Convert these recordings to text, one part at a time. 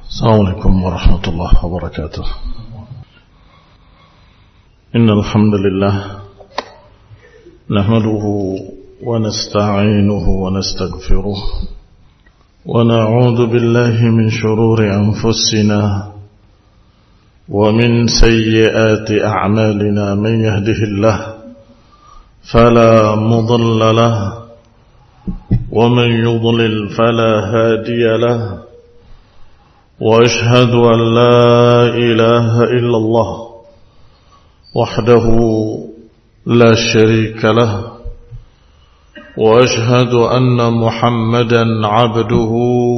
السلام عليكم ورحمة الله وبركاته. إن الحمد لله نحمده ونستعينه ونستغفره ونعوذ بالله من شرور أنفسنا ومن سيئات أعمالنا. من يهده الله فلا مضل له ومن يضلل فلا هادي له، وأشهد أن لا إله إلا الله وحده لا شريك له، وأشهد أن محمدا عبده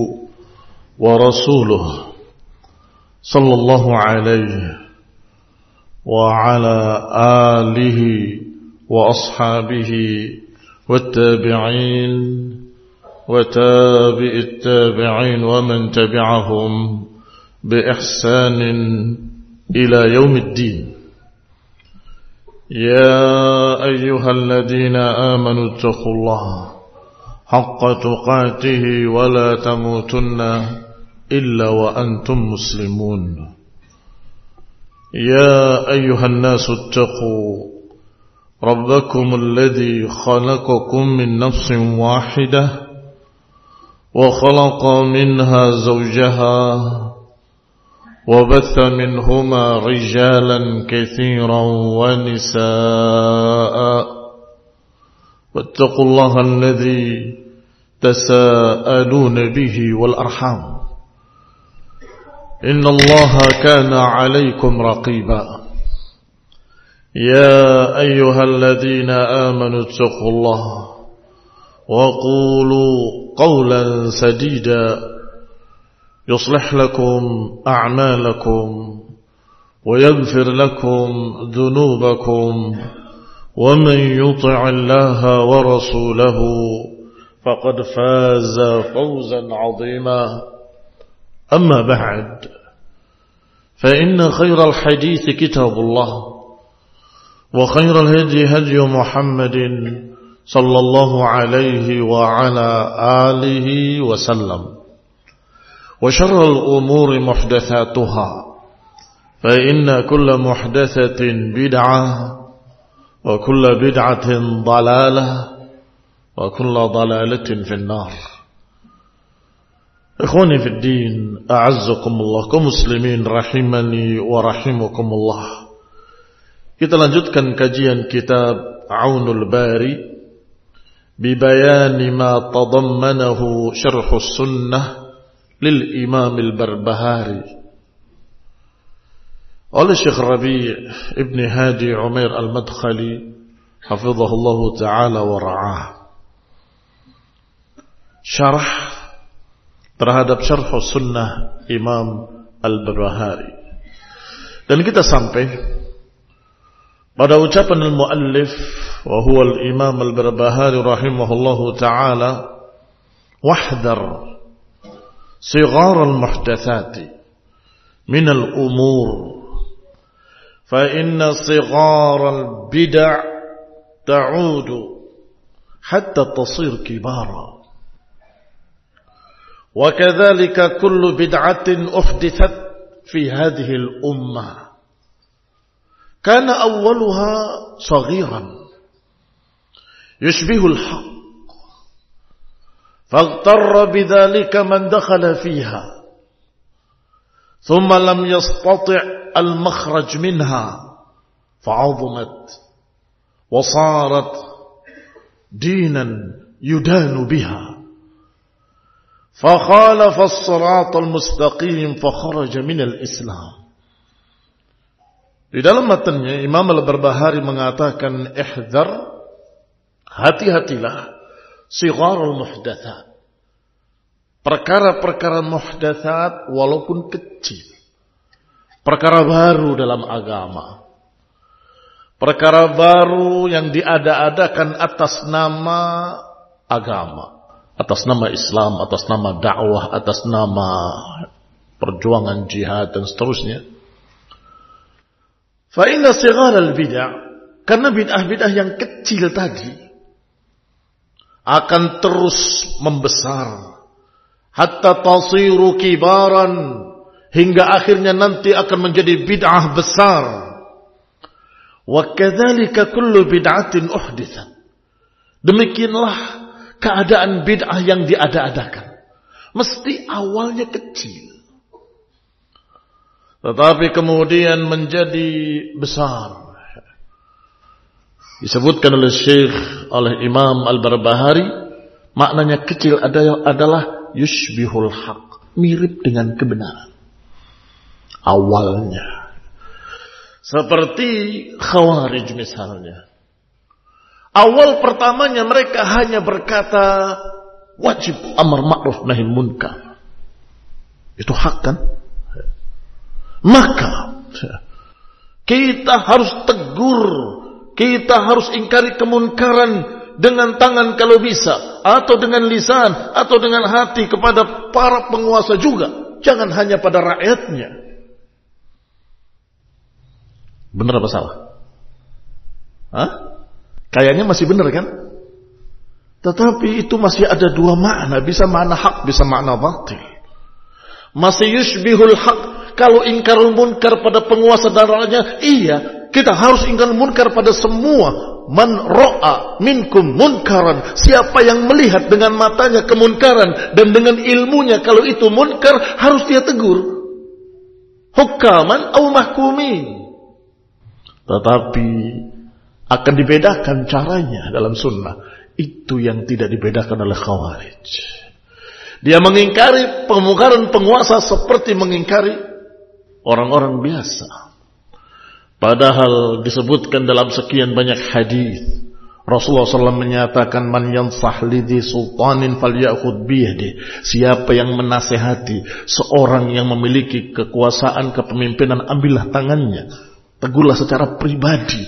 ورسوله صلى الله عليه وعلى آله وأصحابه والتابعين وتابع التابعين ومن تبعهم بإحسان إلى يوم الدين. يا أيها الذين آمنوا اتقوا الله حق تقاته ولا تموتن إلا وأنتم مسلمون. يا أيها الناس اتقوا ربكم الذي خلقكم من نفس واحدة وخلق منها زوجها وبث منهما رجالا كثيرا ونساء، واتقوا الله الذي تساءلون به والأرحام إن الله كان عليكم رقيبا. يا أيها الذين آمنوا اتقوا الله وقولوا قولا سديدا يصلح لكم أعمالكم ويغفر لكم ذنوبكم، ومن يطع الله ورسوله فقد فاز فوزا عظيما. أما بعد، فإن خير الحديث كتاب الله، وخير الهدي هدي محمد صلى الله عليه وعلى آله وسلم، وشر الأمور محدثاتها، فإن كل محدثة بدعة وكل بدعة ضلالة وكل ضلالة في النار. إخواني في الدين، أعزكم الله كمسلمين rahimani wa rahimakumullah. Kita lanjutkan kajian kitab Aunul Bari bibayani ma tadammanahu syarhus sunnah lil Imam al-Barbahari oleh Syekh Rabi' Ibn Hadi Umair al-Madkhali hafizahullahu ta'ala wa ra'ah. Syarah terhadap syarhus sunnah Imam al-Barbahari. Dan kita sampai pada ucapan al-muallif wa huwa al-Imam al-Barbahari rahimahullahu ta'ala, wahdar sighar al-muhdathati min al-umur fa inna sighar al-bid'a ta'udu hatta tasir kibara, wa kadhalika kullu bid'atin uhdithat fi hadhihi al-ummah kana awwaluha saghiran yushbihu al-haqq faghtarra bidhalika man dakhala fiha thumma lam yastati' al-makhraj minha fa'azumat wa sarat dinan yudanu biha fakhalafa as-sirat al-mustaqim fakharaja min al-islam. Di dalam matanya Imam al-Barbahari mengatakan, ihdhar, hati-hatilah, sigharul muhdathat, perkara-perkara muhdathat walaupun kecil, perkara baru dalam agama, perkara baru yang diada-adakan atas nama agama, atas nama Islam, atas nama dakwah, atas nama perjuangan jihad dan seterusnya. Fa inna sighar al-bid'ah, karena bid'ah-bid'ah yang kecil tadi akan terus membesar hatta tasiru kibaran, hingga akhirnya nanti akan menjadi bid'ah besar. Wa kadzalika kullu bid'atin uhditsat. Demikianlah keadaan bid'ah yang diada-adakan. Mesti awalnya kecil, tetapi kemudian menjadi besar. Disebutkan oleh Syekh, oleh Imam Al-Barbahari, maknanya kecil adalah yushbihul haq, mirip dengan kebenaran. Awalnya seperti Khawarij misalnya. Awal pertamanya mereka hanya berkata wajib amar ma'ruf nahi munkar. Itu hak kan? Maka kita harus tegur, kita harus ingkari kemunkaran dengan tangan kalau bisa, atau dengan lisan, atau dengan hati kepada para penguasa juga. Jangan hanya pada rakyatnya. Benar apa salah? Kayaknya masih benar kan? Tetapi itu masih ada dua makna. Bisa makna hak, bisa makna batil. Masih yushbihul haq. Kalau ingkarul munkar pada penguasa dan rakyatnya, iya, kita harus ingkarul munkar pada semua. Man ro'a minkum munkaran. Siapa yang melihat dengan matanya kemunkaran dan dengan ilmunya kalau itu munkar, harus dia tegur. Hukaman au mahkumin. Tetapi akan dibedakan caranya dalam sunnah. Itu yang tidak dibedakan oleh Khawarij. Dia mengingkari pemunkaran penguasa seperti mengingkari orang-orang biasa. Padahal disebutkan dalam sekian banyak hadis, Rasulullah SAW menyatakan, man yansah lidhi sultanin falyakhud biyadi. Siapa yang menasehati seorang yang memiliki kekuasaan kepemimpinan, ambillah tangannya, tegurlah secara pribadi.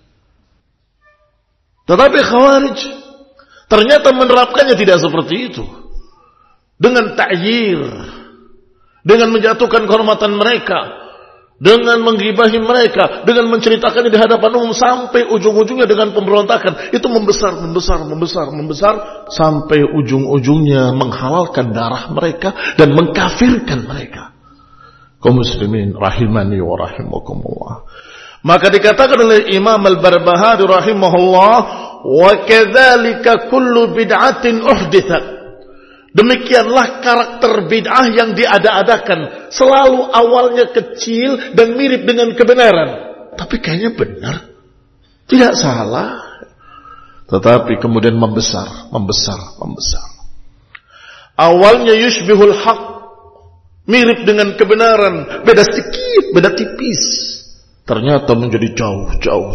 Tetapi Khawarij ternyata menerapkannya tidak seperti itu. Dengan ta'yir, dengan menjatuhkan kehormatan mereka, dengan menggibahi mereka, dengan menceritakannya di hadapan umum, sampai ujung-ujungnya dengan pemberontakan. Itu membesar sampai ujung-ujungnya menghalalkan darah mereka dan mengkafirkan mereka. Kaum muslimin rahimani wa rahimakumullah. Maka dikatakan oleh Imam Al-Barbahari rahimahullah, wa kadzalika kullu bid'atin uhditsat. Demikianlah karakter bid'ah yang diada-adakan. Selalu awalnya kecil dan mirip dengan kebenaran. Tapi kayaknya benar. Tidak salah. Tetapi kemudian membesar. Awalnya yushbihul haq, mirip dengan kebenaran. Beda sedikit, beda tipis. Ternyata menjadi jauh.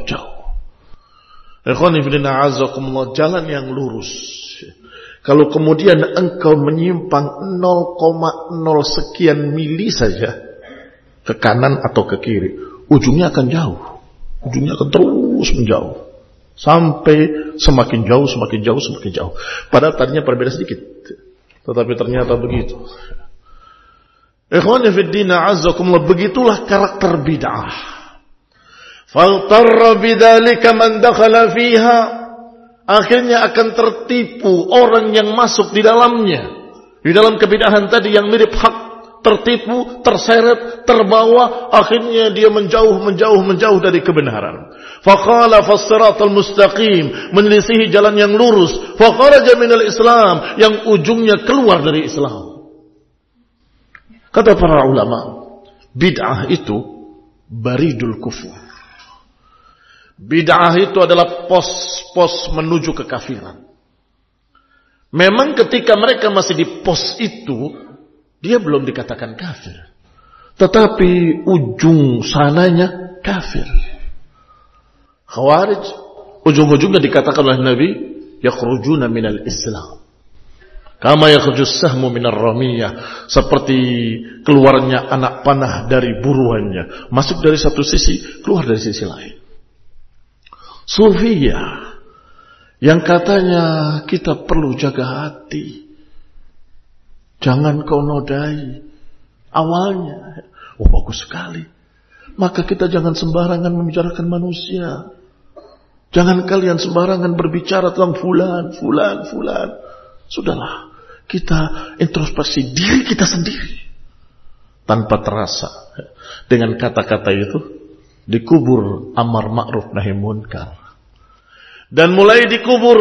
Ikhwani fillah azakumullah, jalan yang lurus. Kalau kemudian engkau menyimpang 0,0 sekian mili saja ke kanan atau ke kiri, ujungnya akan jauh. Ujungnya akan terus menjauh. Sampai semakin jauh. Padahal tadinya berbeda sedikit. Tetapi ternyata begitu. Ikhwani fiddina azzakumullah, begitulah karakter bid'ah. Faltarra bidzalika man dakhala fiha. Akhirnya akan tertipu orang yang masuk di dalamnya. Di dalam kebid'ahan tadi yang mirip hak, tertipu, terseret, terbawa, akhirnya dia menjauh dari kebenaran. Faqala fas-siratal mustaqim, menyelisihi jalan yang lurus. Faqaraja minal Islam, yang ujungnya keluar dari Islam. Kata para ulama, bid'ah itu baridul kufur. Bid'ah itu adalah pos menuju kekafiran. Memang ketika mereka masih di pos itu, dia belum dikatakan kafir. Tetapi ujung sananya kafir. Khawarij, ujung-ujungnya dikatakan oleh Nabi, yakhrujuna minal Islam. Kama yakhrujus sahmu minar ramiyah. Seperti keluarnya anak panah dari buruannya. Masuk dari satu sisi, keluar dari sisi lain. Sufiyah yang katanya kita perlu jaga hati, jangan kau nodai awalnya. Oh, bagus sekali. Maka kita jangan sembarangan membicarakan manusia. Jangan kalian sembarangan berbicara tentang fulan. Sudahlah, kita introspeksi diri kita sendiri. tanpa terasa. Dengan kata-kata itu dikubur amar ma'ruf nahi munkar. Dan mulai dikubur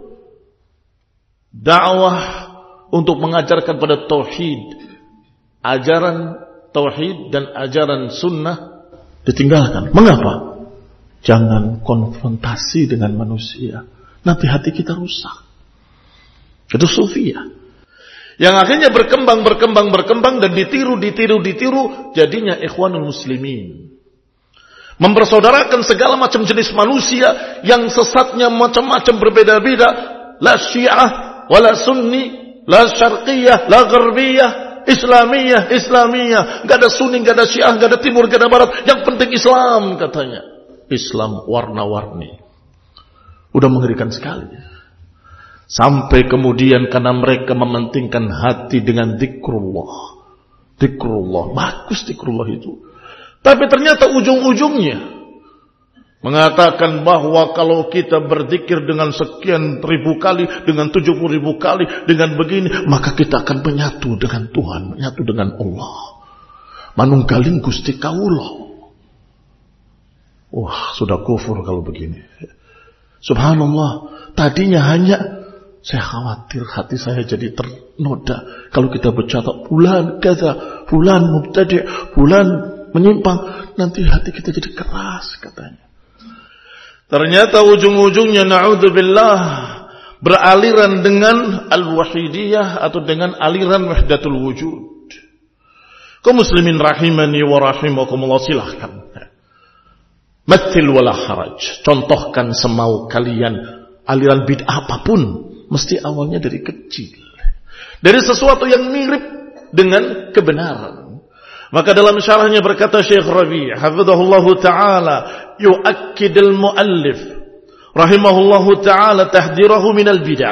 dakwah untuk mengajarkan pada tauhid. Ajaran tauhid dan ajaran sunnah ditinggalkan. Mengapa? Jangan konfrontasi dengan manusia. Nanti hati kita rusak. Itu sufiyah. Yang akhirnya berkembang dan ditiru. Jadinya ikhwanul muslimin. Mempersaudarakan segala macam jenis manusia yang sesatnya macam-macam berbeda-beda. La syiah, wala sunni, la syarqiyah, la gharbiyah, Islamiyah. Gak ada sunni, gak ada syiah, gak ada timur, gak ada barat. Yang penting Islam katanya. Islam warna-warni. Udah mengerikan sekali. Sampai kemudian karena mereka mementingkan hati dengan zikrullah. Bagus zikrullah itu. Tapi ternyata ujung-ujungnya mengatakan bahwa kalau kita berzikir dengan sekian ribu kali, dengan 70.000 kali, dengan begini, maka kita akan menyatu dengan Tuhan, menyatu dengan Allah. Manunggaling Gusti Kawula. Wah, sudah kufur kalau begini. Subhanallah, tadinya hanya saya khawatir hati saya jadi ternoda kalau kita bercakap fulan kaza, fulan mubtadi', fulan menyimpang, nanti hati kita jadi keras katanya. Ternyata ujung-ujungnya na'udzubillah beraliran dengan al-wahidiyah atau dengan aliran wahdatul wujud. Kaum muslimin rahimani wa rahimakumullah, silahkan. Mathil wala haraj. Contohkan semau kalian aliran bid'ah apapun, mesti awalnya dari kecil. Dari sesuatu yang mirip dengan kebenaran. Maka dalam syarahnya berkata Syekh Rabi' hafizahullahu ta'ala, yu'akkidul muallif rahimahullahu ta'ala tahdirahu minal bid'ah.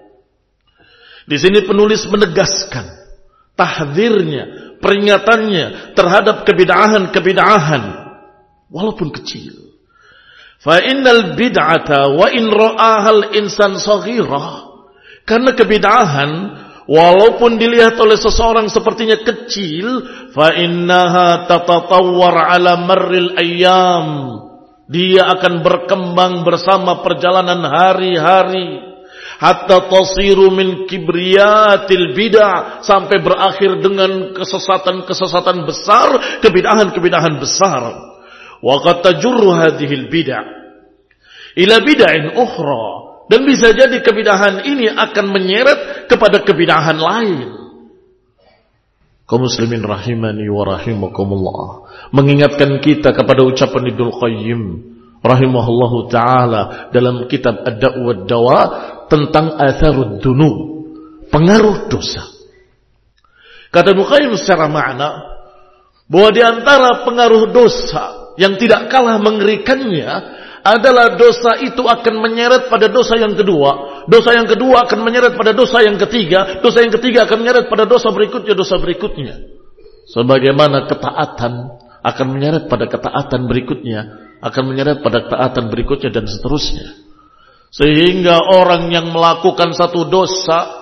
Di sini penulis menegaskan tahdzirnya, peringatannya terhadap kebid'ahan walaupun kecil. Fa innal bid'ata wa in ra'ahal insan saghirah. Karena kebid'ahan walaupun dilihat oleh seseorang sepertinya kecil, fa innaha tatatawwar ala marril ayyam. Dia akan berkembang bersama perjalanan hari-hari. Hatta tasiru min kibriyatil bid'ah, sampai berakhir dengan kesesatan-kesesatan besar, kebid'ahan-kebid'ahan besar. Wa qad tajurru hadhil bid'ah ila bid'ain ukhra, dan bisa jadi kebid'ahan ini akan menyeret kepada kebid'ahan lain. Kaum muslimin rahimani wa rahimakumullah, mengingatkan kita kepada ucapan Ibnu Qayyim rahimahullahu taala dalam kitab Ad-Da' wad-Dawa tentang atharud dzunub, pengaruh dosa. Kata Ibnu Qayyim secara makna bahwa di antara pengaruh dosa yang tidak kalah mengerikannya adalah dosa itu akan menyeret pada dosa yang kedua. Dosa yang kedua akan menyeret pada dosa yang ketiga. Dosa yang ketiga akan menyeret pada dosa berikutnya. Sebagaimana ketaatan akan menyeret pada ketaatan berikutnya, akan menyeret pada ketaatan berikutnya, dan seterusnya. Sehingga orang yang melakukan satu dosa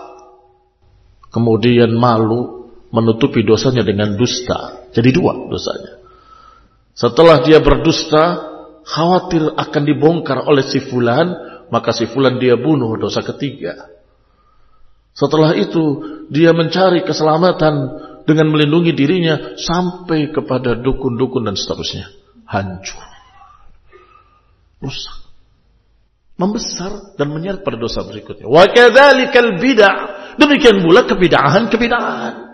kemudian malu menutupi dosanya dengan dusta. Jadi dua dosanya. Setelah dia berdusta, khawatir akan dibongkar oleh si fulan, maka si fulan dia bunuh, dosa ketiga. Setelah itu dia mencari keselamatan dengan melindungi dirinya sampai kepada dukun-dukun dan seterusnya. Hancur, rusak, membesar dan menyeret pada dosa berikutnya. Wa kadzalikal bid'ah, demikian pula kebid'ahan.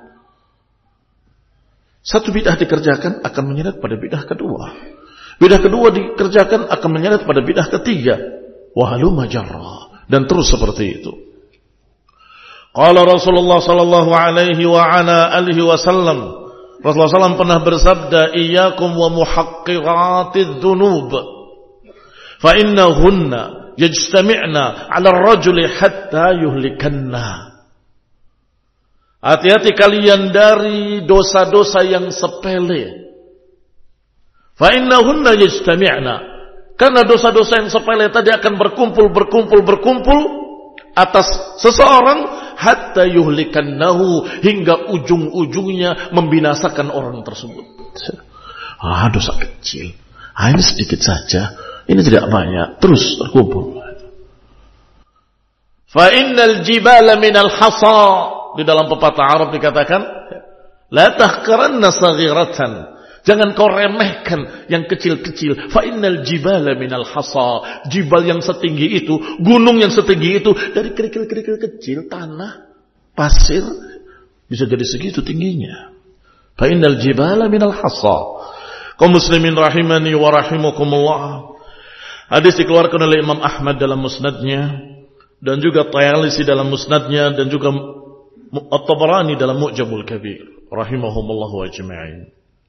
Satu bid'ah dikerjakan akan menyeret pada bid'ah kedua. Bid'ah kedua dikerjakan akan menyeret pada bid'ah ketiga. Wa halumma jarra, dan terus seperti itu. Qala Rasulullah sallallahu alaihi wa ala alihi wasallam, Rasulullah sallallahu pernah bersabda, iyyakum wa muhaqqiratidz dzunub fa innahunna yajtami'na 'ala ar-rajuli hatta yuhlikanna. Hati-hati kalian dari dosa-dosa yang sepele. Fa innahunna yajtami'na, karena dosa-dosa yang sepele tadi akan berkumpul atas seseorang hatta yuhlikannahu, hingga ujung-ujungnya membinasakan orang tersebut. Dosa kecil. Ini sedikit saja, ini tidak banyak, terus terkumpul. Fa innal jibala minal hasa, di dalam pepatah Arab dikatakan, la tahqiranna saghiratan, jangan kau remehkan yang kecil-kecil. Fa innal jibala minal hasa, jibal yang setinggi itu, gunung yang setinggi itu, dari kerikil-kerikil kecil, tanah, pasir, bisa jadi segitu tingginya. Fa innal jibala minal hasa. Kaum muslimin rahimani wa rahimakumullah. Hadis dikeluarkan oleh Imam Ahmad dalam musnadnya, dan juga Tayalisi dalam musnadnya, dan juga At-Tabarani dalam Mu'jamul Kabir, rahimahumullahu ajma'in.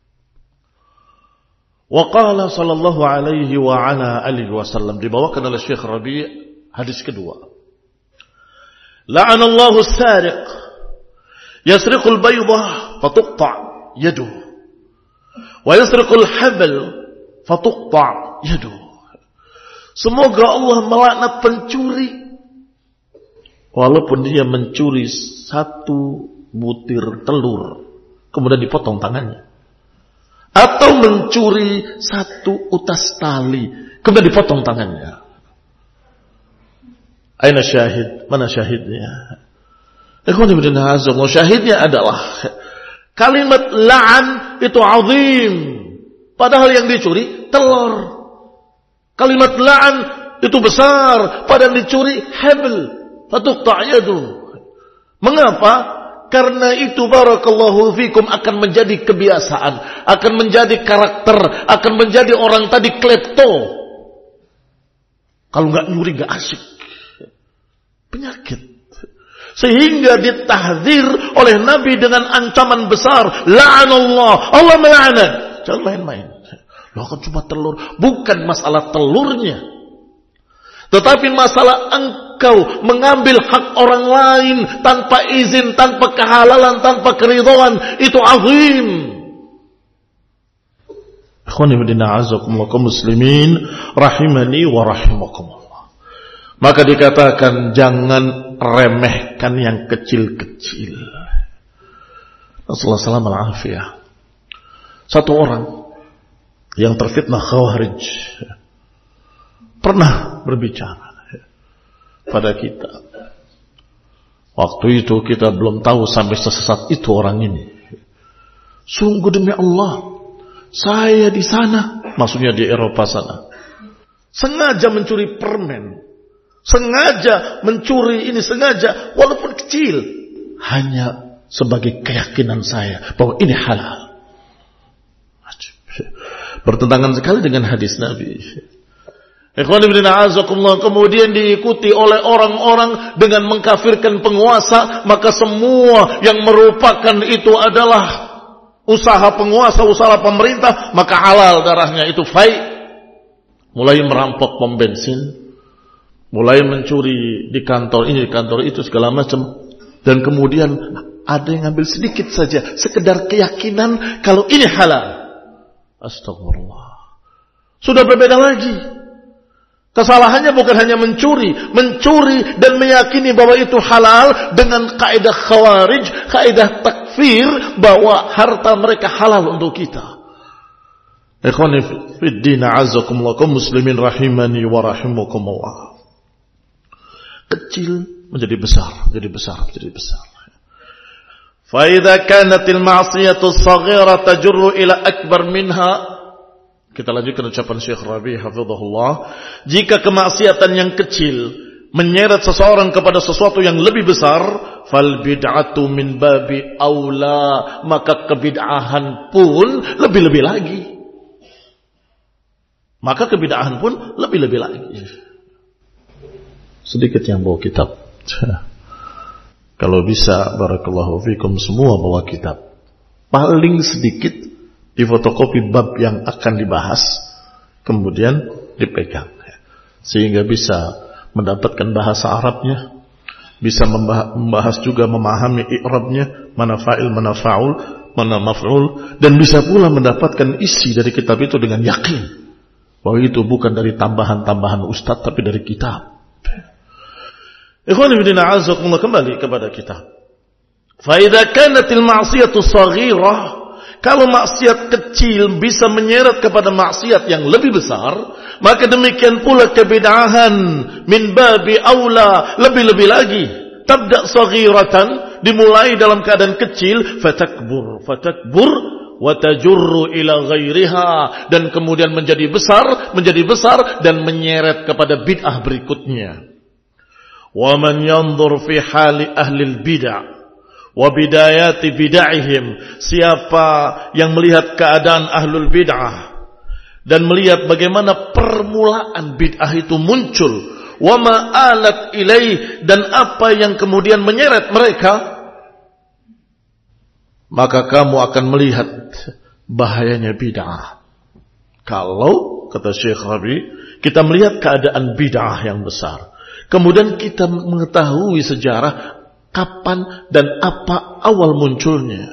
Wa qala sallallahu alaihi wa ala alihi wasallam, dibawakan oleh Syekh Rabi' hadis kedua. La'anallahu as-sariq yasriqul baydah fatuqta' yaduhu wa yasriqul habal fatuqta' yaduhu. Semoga Allah melaknat pencuri walaupun dia mencuri satu butir telur kemudian dipotong tangannya, atau mencuri satu utas tali kemudian dipotong tangannya. Aina syahid? Mana syahidnya? Syahidnya adalah kalimat la'an itu azim, padahal yang dicuri telur. Kalimat la'an itu besar, padahal dicuri habl, fatuqta' yadu. Mengapa? Karena itu barakallahu fikum akan menjadi kebiasaan, akan menjadi karakter, akan menjadi orang tadi klepto. Kalau enggak nyuri enggak asik. Penyakit. Sehingga ditahdzir oleh Nabi dengan ancaman besar, la'anallah, Allah melaknat. Jangan main-main. Loh, kan cuma telur. Bukan masalah telurnya, tetapi masalah engkau mengambil hak orang lain tanpa izin, tanpa kehalalan, tanpa keridhaan, itu azim. Kaum muslimin rahimani wa rahimakumullah. Maka dikatakan jangan remehkan yang kecil-kecil. Rasulullah sallallahu alaihi wasallam. Satu orang yang terfitnah Khawarij pernah berbicara pada kita. Waktu itu kita belum tahu sampai sesat itu orang ini. Sungguh demi Allah, saya di sana, maksudnya di Eropa sana, sengaja mencuri permen, sengaja mencuri ini, sengaja walaupun kecil, hanya sebagai keyakinan saya bahwa ini halal. Bertentangan sekali dengan hadis Nabi. Kemudian diikuti oleh orang-orang dengan mengkafirkan penguasa, maka semua yang merupakan itu adalah usaha penguasa, usaha pemerintah, maka halal darahnya, itu fai. Mulai merampok pom bensin, mulai mencuri di kantor ini, di kantor itu, segala macam. Dan kemudian ada yang ngambil sedikit saja, sekedar keyakinan kalau ini halal. Astagfirullah. Sudah berbeda lagi. Kesalahannya bukan hanya mencuri dan meyakini bahwa itu halal dengan kaidah Khawarij, kaidah takfir, bahwa harta mereka halal untuk kita. Ikhwani fid din, a'azzakumullah, kaum muslimin rahimani wa rahimakumullah. Kecil menjadi besar, menjadi besar, menjadi besar. Fa idza kanatil ma'siyatu as-saghira tajurru ila akbar minha. Kita lanjutkan ucapan Syekh Rabi hafizahullah. Jika kemaksiatan yang kecil menyeret seseorang kepada sesuatu yang lebih besar, fal bid'atu min babi aula, maka kebid'ahan pun lebih-lebih lagi. Maka kebid'ahan pun lebih-lebih lagi. Sedikit yang bawa kitab. Kalau bisa, barakallahu fikum, semua bawa kitab. Paling sedikit di fotokopi bab yang akan dibahas, kemudian dipegang. Sehingga bisa mendapatkan bahasa Arabnya, bisa membahas juga, memahami i'rabnya, mana fa'il, mana fa'ul, mana maf'ul, dan bisa pula mendapatkan isi dari kitab itu dengan yakin bahwa itu bukan dari tambahan-tambahan ustaz, tapi dari kitab. Ikhwan fillah a'azzakumullah, kembali kepada kita. Fa idza kanatil ma'siyatu shaghirah, kalau maksiat kecil bisa menyeret kepada maksiat yang lebih besar, maka demikian pula kebid'ahan min babi aula, lebih-lebih lagi. Tabda saghiratan, dimulai dalam keadaan kecil, fatakbur wa tajurru ila ghairiha, dan kemudian menjadi besar dan menyeret kepada bid'ah berikutnya. Wa man yanzur fi hali ahli al-bid'ah wa bidayati bid'ahihim, siapa yang melihat keadaan ahlul bid'ah dan melihat bagaimana permulaan bid'ah itu muncul, wa ma alat ilaih, dan apa yang kemudian menyeret mereka, maka kamu akan melihat bahayanya bid'ah. Kalau, kata Syekh Rabi, kita melihat keadaan bid'ah yang besar, kemudian kita mengetahui sejarah kapan dan apa awal munculnya.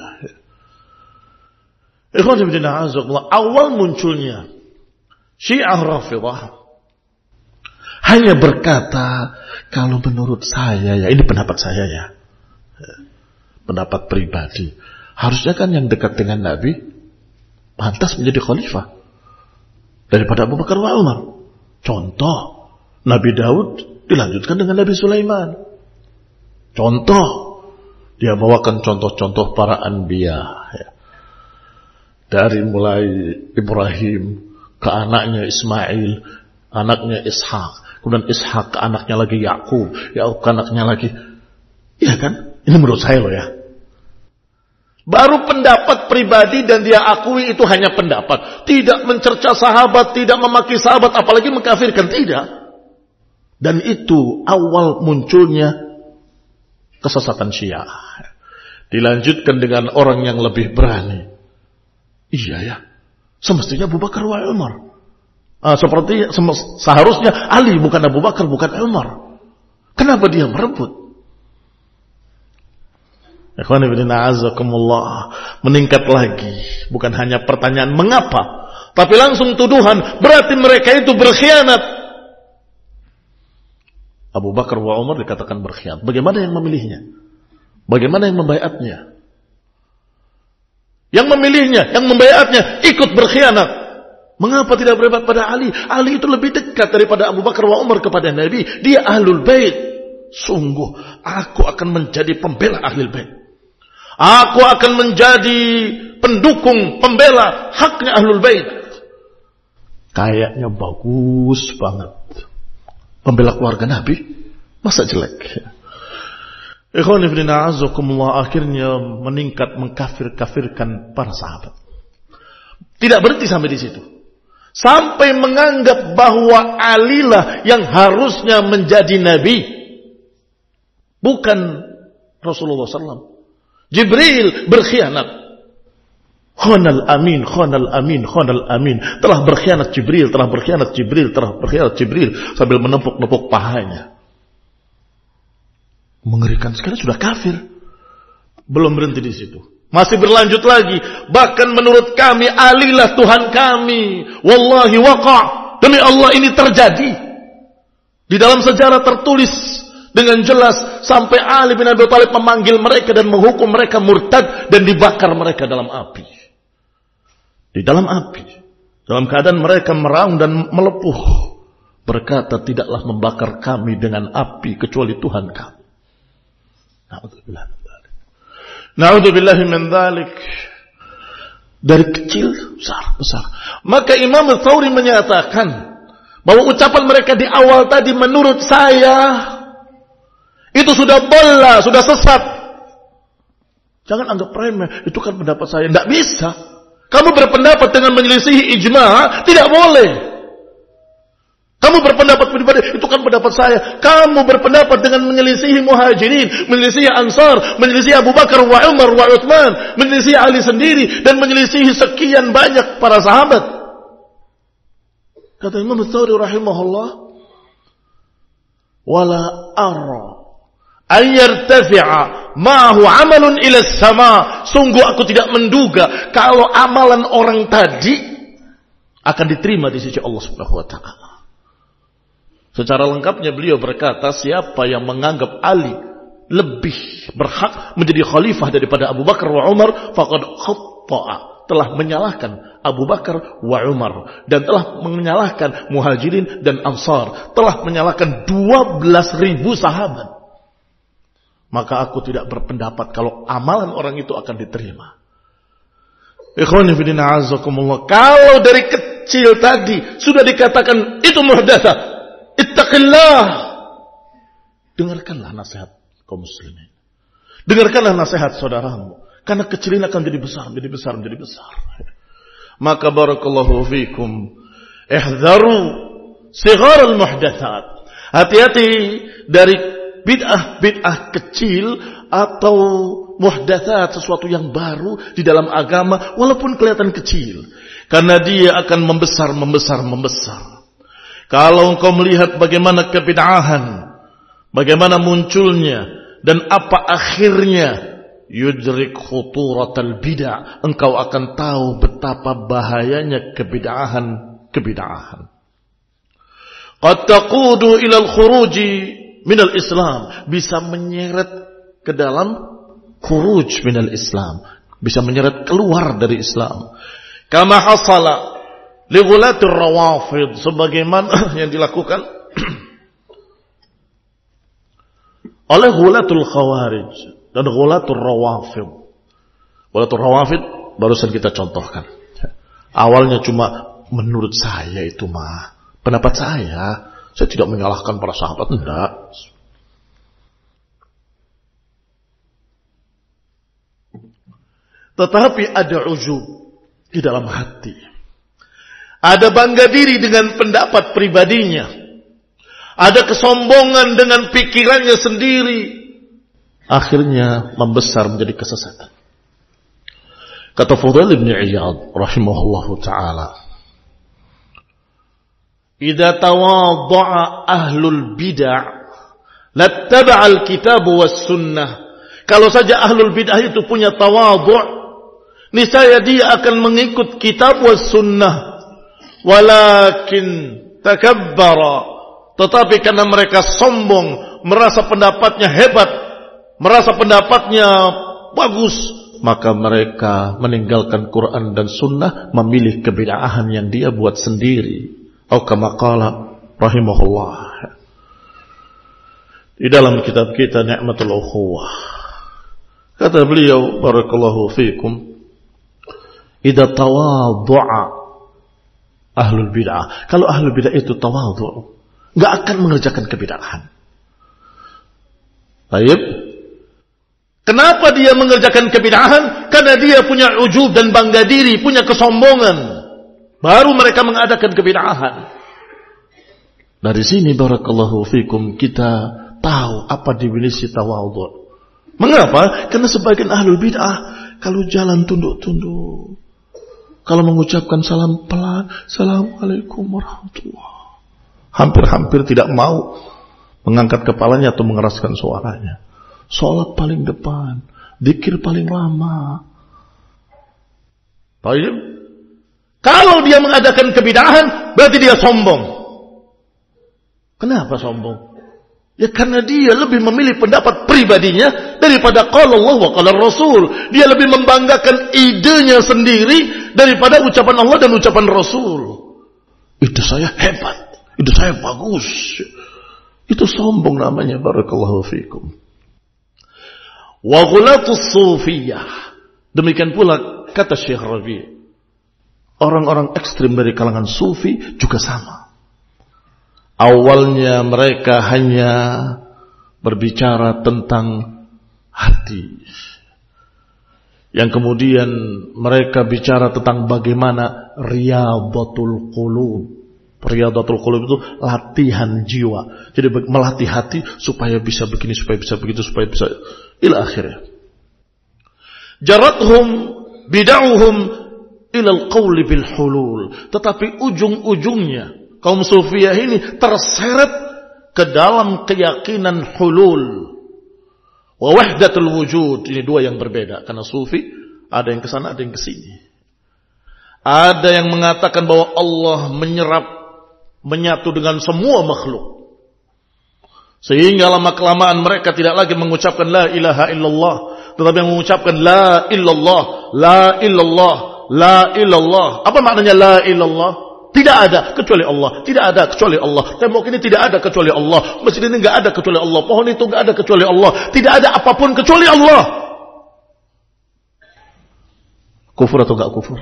Awal munculnya Syiah Rafidhah hanya berkata, kalau menurut saya ya, ini pendapat saya ya, pendapat pribadi, harusnya kan yang dekat dengan Nabi pantas menjadi khalifah daripada Abu Bakar wa Umar. Contoh, Nabi Daud dilanjutkan dengan Nabi Sulaiman. Contoh, dia bawakan contoh-contoh para anbiya ya. Dari mulai Ibrahim ke anaknya Ismail, anaknya Ishak, kemudian Ishak ke anaknya lagi Yakub, Yakub ke anaknya lagi. Iya kan? Ini menurut saya loh ya. Baru pendapat pribadi dan dia akui itu hanya pendapat. Tidak mencerca sahabat, tidak memaki sahabat, apalagi mengkafirkan, tidak. Dan itu awal munculnya kesesatan Syiah. Dilanjutkan dengan orang yang lebih berani. Iya ya, semestinya Abu Bakar wa Umar. Seperti seharusnya Ali, bukan Abu Bakar, bukan Umar. Kenapa dia merebut? Ikhwan fillah a'azzakumullah, meningkat lagi. Bukan hanya pertanyaan mengapa, tapi langsung tuduhan, berarti mereka itu berkhianat. Abu Bakar wa Umar dikatakan berkhianat. Bagaimana yang memilihnya? Bagaimana yang membaiatnya? Yang memilihnya, yang membaiatnya ikut berkhianat. Mengapa tidak berbuat pada Ali? Ali itu lebih dekat daripada Abu Bakar wa Umar kepada Nabi. Dia ahlul bait. Sungguh, aku akan menjadi pembela ahlul bait. Aku akan menjadi pendukung, pembela haknya ahlul bait. Kayaknya bagus banget. Pembela keluarga Nabi, masa jelek? Ikhwan fillah a'azzakumullah, akhirnya meningkat mengkafir-kafirkan para sahabat. Tidak berhenti sampai di situ. Sampai menganggap bahwa Alilah yang harusnya menjadi Nabi, bukan Rasulullah SAW. Jibril berkhianat. Khonal amin. Telah berkhianat Jibril sambil menepuk-nepuk pahanya. Mengerikan sekali, sudah kafir. Belum berhenti di situ. Masih berlanjut lagi. Bahkan menurut kami Alilah Tuhan kami. Wallahi waqa'. Demi Allah ini terjadi. Di dalam sejarah tertulis dengan jelas sampai Ali bin Abi Thalib memanggil mereka dan menghukum mereka murtad dan dibakar mereka dalam api. Di dalam api, dalam keadaan mereka meraung dan melepuh, berkata, tidaklah membakar kami dengan api kecuali Tuhan kami. Na'udzubillah min dzalik. Dari kecil besar. Maka Imam Ats-Tsauri menyatakan bahwa ucapan mereka di awal tadi menurut saya itu sudah bola, sudah sesat. Jangan anggap remeh, itu kan pendapat saya. Tidak bisa. Kamu berpendapat dengan menyelisihi ijma', tidak boleh. Kamu berpendapat pribadi, itu kan pendapat saya. Kamu berpendapat dengan menyelisihi muhajirin, menyelisihi ansar, menyelisihi Abu Bakar wa Umar wa Uthman, menyelisihi Ali sendiri, dan menyelisihi sekian banyak para sahabat. Kata Imam Ats-Tsauri rahimahullah, wala ara ayyartafi'a ma'ahu amalun ila sama. Sungguh aku tidak menduga kalau amalan orang tadi akan diterima di sisi Allah Subhanahu wa taala. Secara lengkapnya beliau berkata, siapa yang menganggap Ali lebih berhak menjadi khalifah daripada Abu Bakar wa Umar, faqad khatta'a, telah menyalahkan Abu Bakar wa Umar, dan telah menyalahkan Muhajirin dan Ansar, telah menyalahkan 12.000 sahabat. Maka aku tidak berpendapat kalau amalan orang itu akan diterima. Ikhwani fillah azakumullah, kalau dari kecil tadi sudah dikatakan itu muhdatsah, ittaqillah, dengarkanlah nasihat kaum muslimin, dengarkanlah nasihat saudaramu, karena kecil ini akan jadi besar, menjadi besar, menjadi besar. Maka barakallahu fikum, ihdharu sigharul muhdatsat, hati-hati dari bid'ah kecil atau muhdatsat, sesuatu yang baru di dalam agama walaupun kelihatan kecil, karena dia akan membesar. Kalau engkau melihat bagaimana kebid'ahan, bagaimana munculnya dan apa akhirnya, yudrik khuturatal bid'ah, engkau akan tahu betapa bahayanya kebid'ahan. Qad taqudu ila al-khuruji minal Islam, bisa menyeret ke dalam khuruj minal Islam, bisa menyeret keluar dari Islam. Kama hasala li ghulatir rawafid, sebagaimana yang dilakukan oleh ghulatul khawarij dan ghulatul rawafid. Ghulatul rawafid barusan kita contohkan. Awalnya cuma menurut saya itu mah pendapat saya tidak menyalahkan para sahabat, enggak. Tetapi ada ujub di dalam hati. Ada bangga diri dengan pendapat pribadinya. Ada kesombongan dengan pikirannya sendiri. Akhirnya membesar menjadi kesesatan. Kata Fudail bin Iyad rahimahullahu ta'ala, idza tawadda'a ahlul bid'ah lattaba'a al-kitab was sunnah. Kalau saja ahlul bid'ah itu punya tawadhu', niscaya dia akan mengikut kitab was sunnah. Walakin takabbara, tetapi karena mereka sombong, merasa pendapatnya hebat, merasa pendapatnya bagus, maka mereka meninggalkan Quran dan sunnah, memilih kebid'ahan yang dia buat sendiri. Atau kama qala rahimahullah, di dalam kitab kita Ni'matul Ukhuwah, kata beliau barakallahu fikum, idza tawaddu'a ahlul bid'ah, kalau ahlul bid'ah itu tawadhu', enggak akan mengerjakan kebid'ahan. Baik, kenapa dia mengerjakan kebid'ahan? Karena dia punya ujub dan bangga diri, punya kesombongan. Baru mereka mengadakan kebid'ahan. Dari sini barakallahu fikum kita tahu apa definisi tawadhu'. Mengapa? Karena sebagian ahlul bid'ah kalau jalan tunduk-tunduk, kalau mengucapkan salam pelan, assalamualaikum warahmatullah, hampir-hampir tidak mau mengangkat kepalanya atau mengeraskan suaranya. Sholat paling depan, zikir paling lama. Baik. Kalau dia mengadakan kebid'ahan, berarti dia sombong. Kenapa sombong? Ya karena dia lebih memilih pendapat pribadinya daripada qala Allah wa qala Rasul. Dia lebih membanggakan idenya sendiri daripada ucapan Allah dan ucapan Rasul. Itu saya hebat, itu saya bagus. Itu sombong namanya, barakallahu fikum. Wa ghulatus sufiyah, demikian pula kata Syekh Rabi', orang-orang ekstrim dari kalangan sufi juga sama. Awalnya mereka hanya berbicara tentang hati, yang kemudian mereka bicara tentang bagaimana riyadatul qulub. Riyadatul qulub itu latihan jiwa. Jadi melatih hati supaya bisa begini, supaya bisa begitu, supaya bisa ila akhirnya. Jarathum bid'ahum ilal qawli bil hulul. Tetapi ujung-ujungnya kaum sufiyah ini terseret ke dalam keyakinan hulul wa wahdatul wujud. Ini dua yang berbeda, karena sufi ada yang ke sana, ada yang ke sini. Ada yang mengatakan bahwa Allah menyatu dengan semua makhluk. Sehingga lama-kelamaan mereka tidak lagi mengucapkan la ilaha illallah, tetapi mengucapkan la illallah, la illallah, la illallah. Apa maknanya la illallah? Tidak ada kecuali Allah, tidak ada kecuali Allah. Tembok ini tidak ada kecuali Allah, masjid ini enggak ada kecuali Allah, pohon itu enggak ada kecuali Allah, tidak ada apapun kecuali Allah. Kufur atau enggak kufur?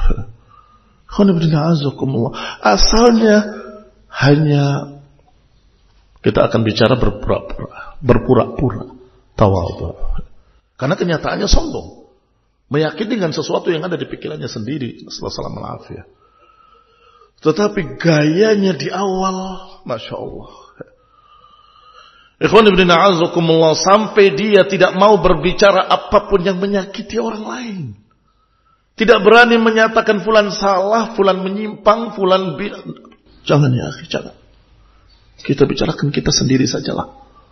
Asalnya hanya kita akan bicara berpura-pura tawadhu. Karena kenyataannya sombong, meyakini dengan sesuatu yang ada di pikirannya sendiri. Sallallahu alaihi. Tetapi gayanya di awal, masya Allah. Ikhwan ibn a'azakumullah, sampai dia tidak mau berbicara apapun yang menyakiti orang lain. Tidak berani menyatakan fulan salah, fulan menyimpang, fulan jangan ya, jangan. Kita bicarakan kita sendiri sajalah.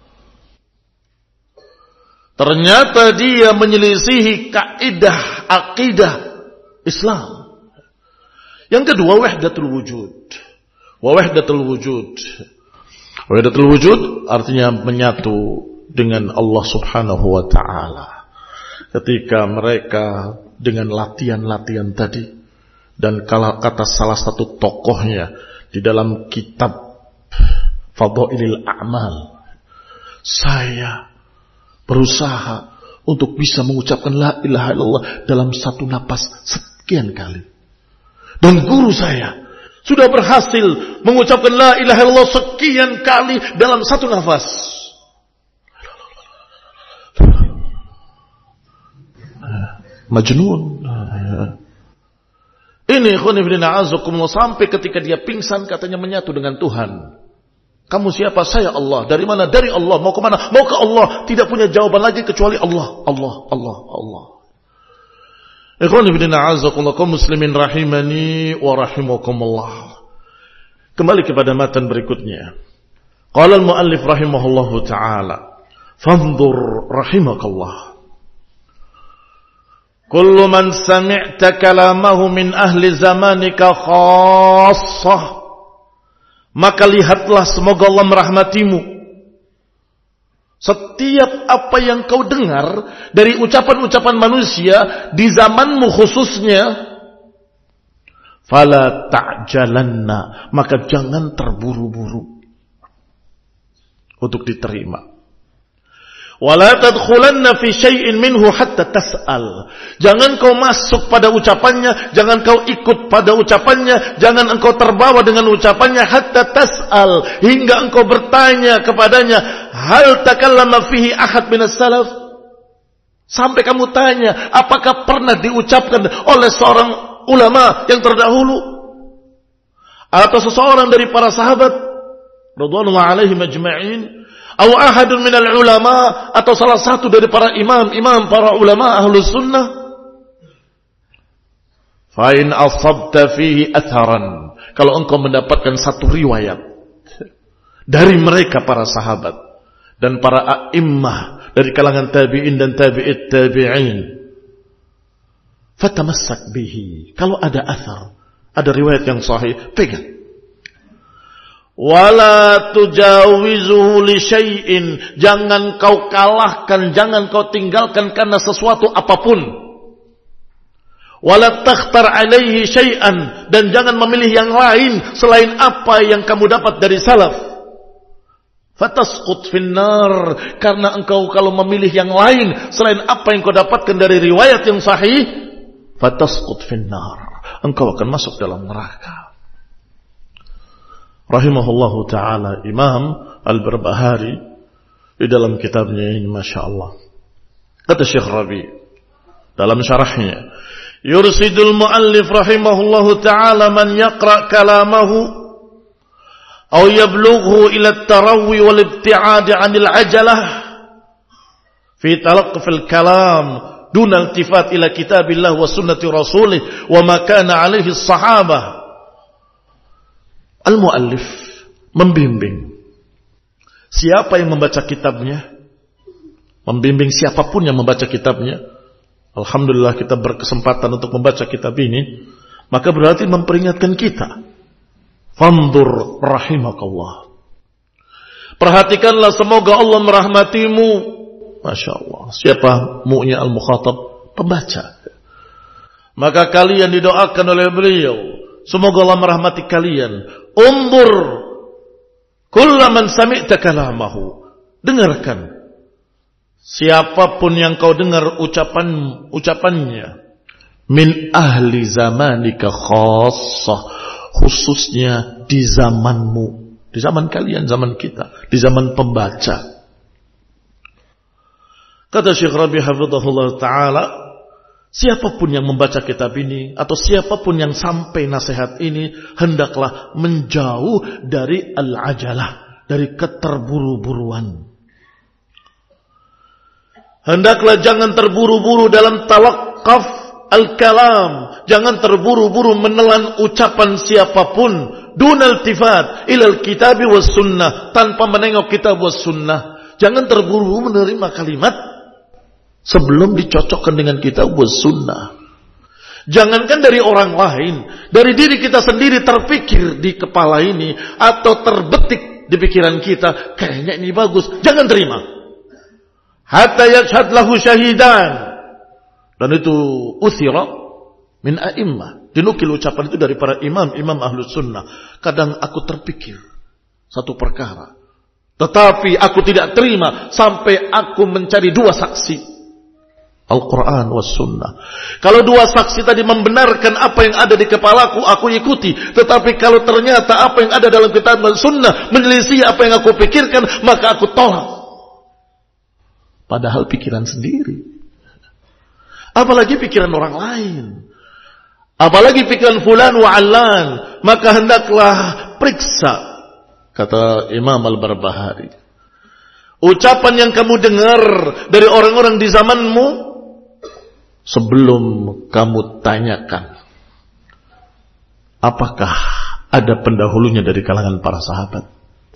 Ternyata dia menyelisihi kaidah akidah Islam. Yang kedua, wahdatul wujud. Wahdatul wujud. Wahdatul wujud artinya menyatu dengan Allah Subhanahu wa taala. Ketika mereka dengan latihan-latihan tadi, dan kalau kata salah satu tokohnya di dalam kitab Fadailil A'mal, saya berusaha untuk bisa mengucapkan la ilaha illallah dalam satu napas sekian kali. Dan guru saya sudah berhasil mengucapkan la ilaha illallah sekian kali dalam satu nafas. Majnun. Ini ikhwan fillah a'azakumullah, sampai ketika dia pingsan katanya menyatu dengan Tuhan. Kamu siapa? Saya Allah. Dari mana? Dari Allah. Mau ke mana? Mau ke Allah. Tidak punya jawaban lagi kecuali Allah. Allah, Allah, Allah. Ikhwan fillah a'azakumullah, kaum muslimin rahimani wa rahimakumullah. Kembali kepada matan berikutnya. Qala al-muallif rahimahullahu ta'ala, fanzur rahimakallah. Kullu man sami'ta kalamahu min ahli zamanika khassah, maka lihatlah, semoga Allah merahmatimu, setiap apa yang kau dengar dari ucapan-ucapan manusia di zamanmu khususnya, fala ta'jalanna, maka jangan terburu-buru untuk diterima. Wala tadkhulanna fi syai'in minhu hatta tas'al. Jangan kau masuk pada ucapannya, jangan kau ikut pada ucapannya, jangan engkau terbawa dengan ucapannya hatta tas'al, hingga engkau bertanya kepadanya, hal takallama fihi ahad minas salaf? Sampai kamu tanya, apakah pernah diucapkan oleh seorang ulama yang terdahulu atau seseorang dari para sahabat radhiyallahu alaihim ajma'in, atau ahadun minal ulama, atau salah satu dari para imam para ulama ahlus sunnah. Fa in asabta fihi atharan, kalau engkau mendapatkan satu riwayat dari mereka para sahabat dan para a'immah dari kalangan tabi'in dan tabi'it tabi'in, fatamassak bihi, kalau ada athar, ada riwayat yang sahih, pegang. Wala tujawizuhu li syai'in, jangan kau kalahkan, jangan kau tinggalkan karena sesuatu apapun. Wala takhtar alaihi syai'an, dan jangan memilih yang lain selain apa yang kamu dapat dari salaf. Fatasqut finnar, karena engkau kalau memilih yang lain selain apa yang kau dapatkan dari riwayat yang sahih, fatasqut finnar, engkau akan masuk dalam neraka. Rahimahullahu ta'ala Imam Al-Barbahari di dalam kitabnya ini, Masya Allah, kata Syekh Rabi dalam syarahnya, yursidul muallif rahimahullahu ta'ala man yaqra' kalamahu aw yablughu ila at-tarawwi wal ibti'ad 'anil 'ajalah fi talaqqufil kalam duna iltifat ila kitabillah wa sunnati rasulih wa ma kana 'alaihi as-sahabah. Al-muallif membimbing siapa yang membaca kitabnya, membimbing siapapun yang membaca kitabnya. Alhamdulillah kita berkesempatan untuk membaca kitab ini, maka berarti memperingatkan kita. Fanzur rahimakallah, Perhatikanlah semoga Allah merahmatimu. Masya Allah. Siapa mu'nya al-mukhatab? Pembaca. Maka kalian didoakan oleh beliau, semoga Allah merahmati kalian. Umbur kullaman sami'ta kalamahu. Dengarkan siapapun yang kau dengar ucapannya. Min ahli zamanika khassah. Khususnya di zamanmu. Di zaman kalian, zaman kita. Di zaman pembaca. Kata Syekh Rabi hafizahullah ta'ala, siapapun yang membaca kitab ini, atau siapapun yang sampai nasihat ini, hendaklah menjauh dari al-ajalah, dari keterburu-buruan. Hendaklah jangan terburu-buru dalam tawaqqaf al-kalam. Jangan terburu-buru menelan ucapan siapapun. Dunal tifat ilal kitabi was sunnah. Tanpa menengok kitab was sunnah. Jangan terburu-buru menerima kalimat sebelum dicocokkan dengan kitab was sunnah. Jangankan dari orang lain, dari diri kita sendiri terpikir di kepala ini, atau terbetik di pikiran kita, kayaknya ini bagus, jangan terima. Hatta yashhad lahu syahidan. Dan itu uthira min a'immah. Dinukil ucapan itu dari para imam ahlus sunnah. Kadang aku terpikir satu perkara, tetapi aku tidak terima sampai aku mencari dua saksi, Al-Quran was sunnah. Kalau dua saksi tadi membenarkan apa yang ada di kepalaku, aku ikuti. Tetapi kalau ternyata apa yang ada dalam kitab dan sunnah menyelisih apa yang aku pikirkan, maka aku tolak. Padahal pikiran sendiri. Apalagi pikiran orang lain. Apalagi pikiran fulan wa allan. Maka hendaklah periksa. Kata Imam Al-Barbahari. Ucapan yang kamu dengar dari orang-orang di zamanmu, sebelum kamu tanyakan, apakah ada pendahulunya dari kalangan para sahabat.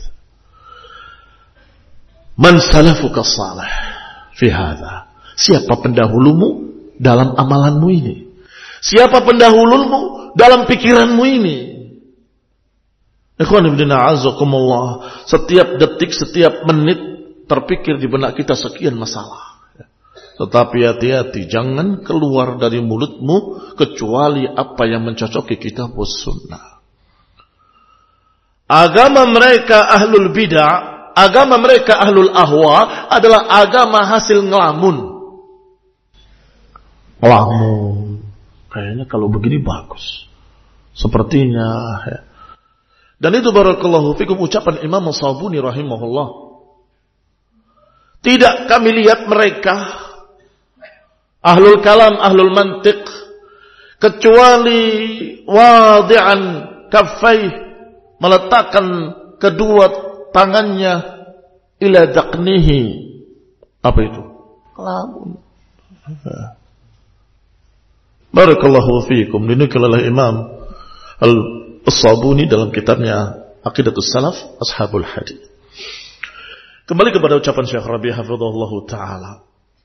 Man salafuka salih fi hadha. Siapa pendahulumu dalam amalanmu ini? Siapa pendahulumu dalam pikiranmu ini? Ikhwan ibn a'azakumullah, setiap detik, setiap menit terpikir di benak kita sekian masalah. Tetapi hati-hati, jangan keluar dari mulutmu kecuali apa yang mencocoki kitab was sunnah. Agama mereka ahlul bid'ah, agama mereka ahlul ahwa adalah agama hasil ngelamun. Ngelamun. Kayaknya kalau begini bagus. Sepertinya. Ya. Dan itu barakallahu fikum ucapan Imam As-Sabuni rahimahullah. Tidak kami lihat mereka ahlul kalam, ahlul mantiq, kecuali wadi'an kaffaih, meletakkan kedua tangannya ila daqnihi. Apa itu? Lamun. Barakallahu fiikum. Dinukil oleh Imam Al-Sabuni dalam kitabnya Aqidatus Salaf Ashabul Hadith. Kembali kepada ucapan Syekh Rabi hafizahullahu ta'ala.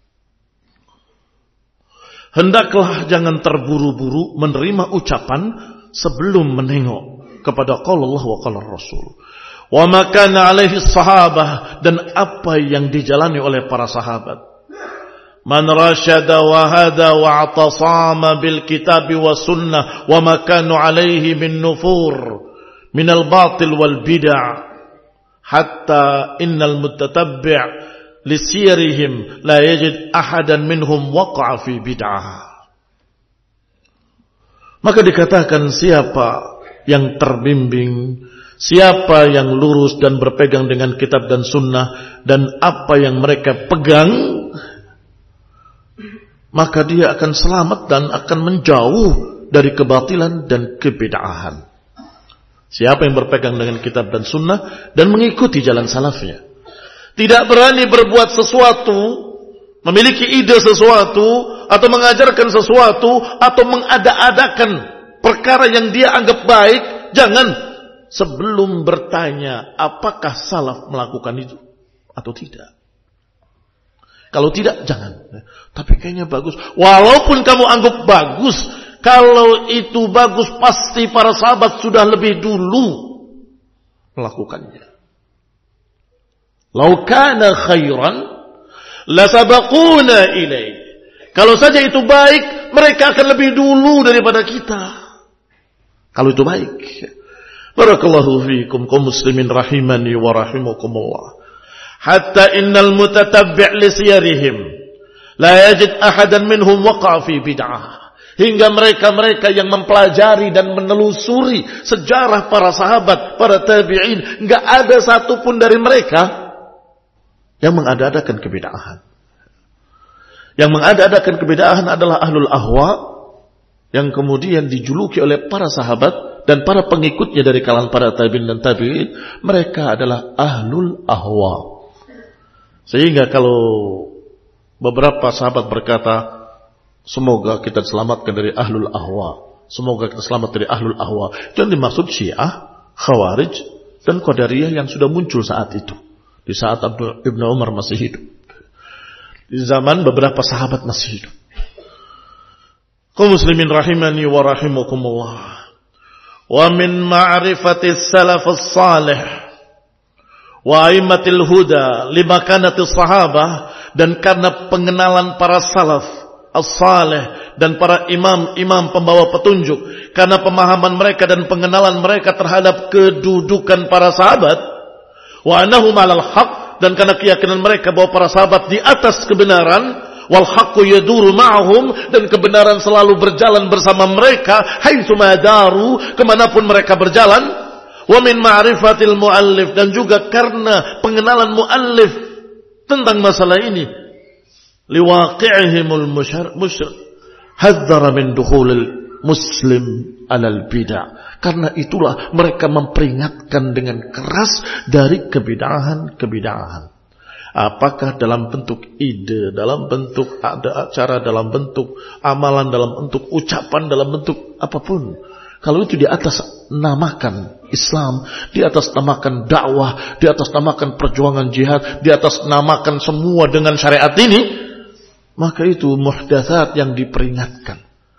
Hendaklah jangan terburu-buru menerima ucapan sebelum menengok kepada qaul Allah wa qaul Rasul. Wa ma kana alaihi sahabah, dan apa yang dijalani oleh para sahabat. Man rasyada wa hada wa atasama bil kitab wa sunnah wa ma kanu alaihi min nufur min al batil wal bid'ah hatta innal muttatabbi' lisirihim la yajid ahadan minhum waqa'a fi bid'ah. Maka dikatakan siapa yang terbimbing, siapa yang lurus dan berpegang dengan kitab dan sunnah dan apa yang mereka pegang, maka dia akan selamat dan akan menjauh dari kebatilan dan kebid'ahan. Siapa yang berpegang dengan kitab dan sunnah dan mengikuti jalan salafnya, tidak berani berbuat sesuatu, memiliki ide sesuatu, atau mengajarkan sesuatu, atau mengada-adakan perkara yang dia anggap baik, jangan sebelum bertanya apakah salaf melakukan itu atau tidak. Kalau tidak, jangan. Tapi kayaknya bagus. Walaupun kamu anggap bagus, kalau itu bagus pasti para sahabat sudah lebih dulu melakukannya. Lau kana khairan la sabaquna ilaih. Kalau saja itu baik, mereka akan lebih dulu daripada kita. Kalau itu baik. Barakallahu fiikum kaum muslimin rahimani wa rahimakumullah. Hatta innal mutatabbi' li siyarihim la yajid ahadan minhum waqa'a fi bid'ah. Hingga mereka-mereka yang mempelajari dan menelusuri sejarah para sahabat, para tabi'in, enggak ada satupun dari mereka yang mengada-adakan kebid'ahan. Yang mengada-adakan kebid'ahan adalah ahlul ahwa yang kemudian dijuluki oleh para sahabat dan para pengikutnya dari kalangan para tabi'in dan tabi'in. Mereka adalah ahlul ahwa. Sehingga kalau beberapa sahabat berkata, semoga kita diselamatkan dari ahlul ahwa, semoga kita selamat dari ahlul ahwa, itu yang dimaksud Syiah, Khawarij, dan Qadariyah yang sudah muncul saat itu. Di saat Ibnu Umar masih hidup. Di zaman beberapa sahabat masih hidup. Kaum muslimin rahimani wa rahimakumullah. Wa min ma'rifatis salafus salih wa aimatil huda limakanatis sahabah, dan karena pengenalan para salaf as-salih dan para imam-imam pembawa petunjuk, karena pemahaman mereka dan pengenalan mereka terhadap kedudukan para sahabat, wa annahum 'alal haq, dan karena keyakinan mereka bahwa para sahabat di atas kebenaran, wal haqqu yaduru ma'hum, dan kebenaran selalu berjalan bersama mereka, haitsu madaru, kemanapun mereka berjalan. Wa min ma'rifatil muallif, dan juga karena pengenalan muallif tentang masalah ini, liwaqi'ihimul musyrik hadzara min dukhulil muslim alal bid'ah. Karena itulah mereka memperingatkan dengan keras dari kebid'ahan. Apakah dalam bentuk ide, dalam bentuk ada acara, dalam bentuk amalan, dalam bentuk ucapan, dalam bentuk apapun. Kalau itu di atas namakan Islam, di atas namakan dakwah, di atas namakan perjuangan jihad, di atas namakan semua dengan syariat ini, maka itu muhdatsat yang diperingatkan.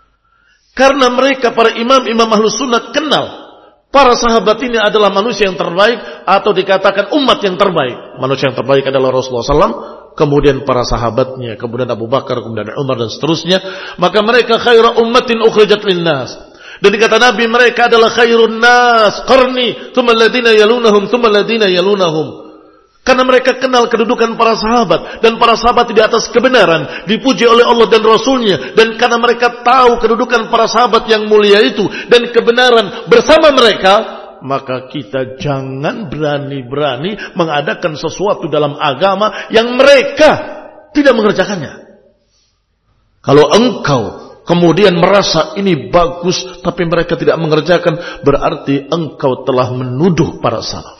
Karena mereka para imam-imam Ahlus Sunnah kenal para sahabat ini adalah manusia yang terbaik, atau dikatakan umat yang terbaik. Manusia yang terbaik adalah Rasulullah SAW, kemudian para sahabatnya, kemudian Abu Bakar, kemudian Umar, dan seterusnya. Maka mereka khairu ummatin ukhrijat linnas. Dan dikata Nabi, mereka adalah khairun nas qarni, tsumma alladziina yalunahum, tsumma alladziina yalunahum. Karena mereka kenal kedudukan para sahabat, dan para sahabat di atas kebenaran, dipuji oleh Allah dan Rasulnya. Dan karena mereka tahu kedudukan para sahabat yang mulia itu dan kebenaran bersama mereka, maka kita jangan berani-berani mengadakan sesuatu dalam agama yang mereka tidak mengerjakannya. Kalau engkau kemudian merasa ini bagus, tapi mereka tidak mengerjakan, berarti engkau telah menuduh para salaf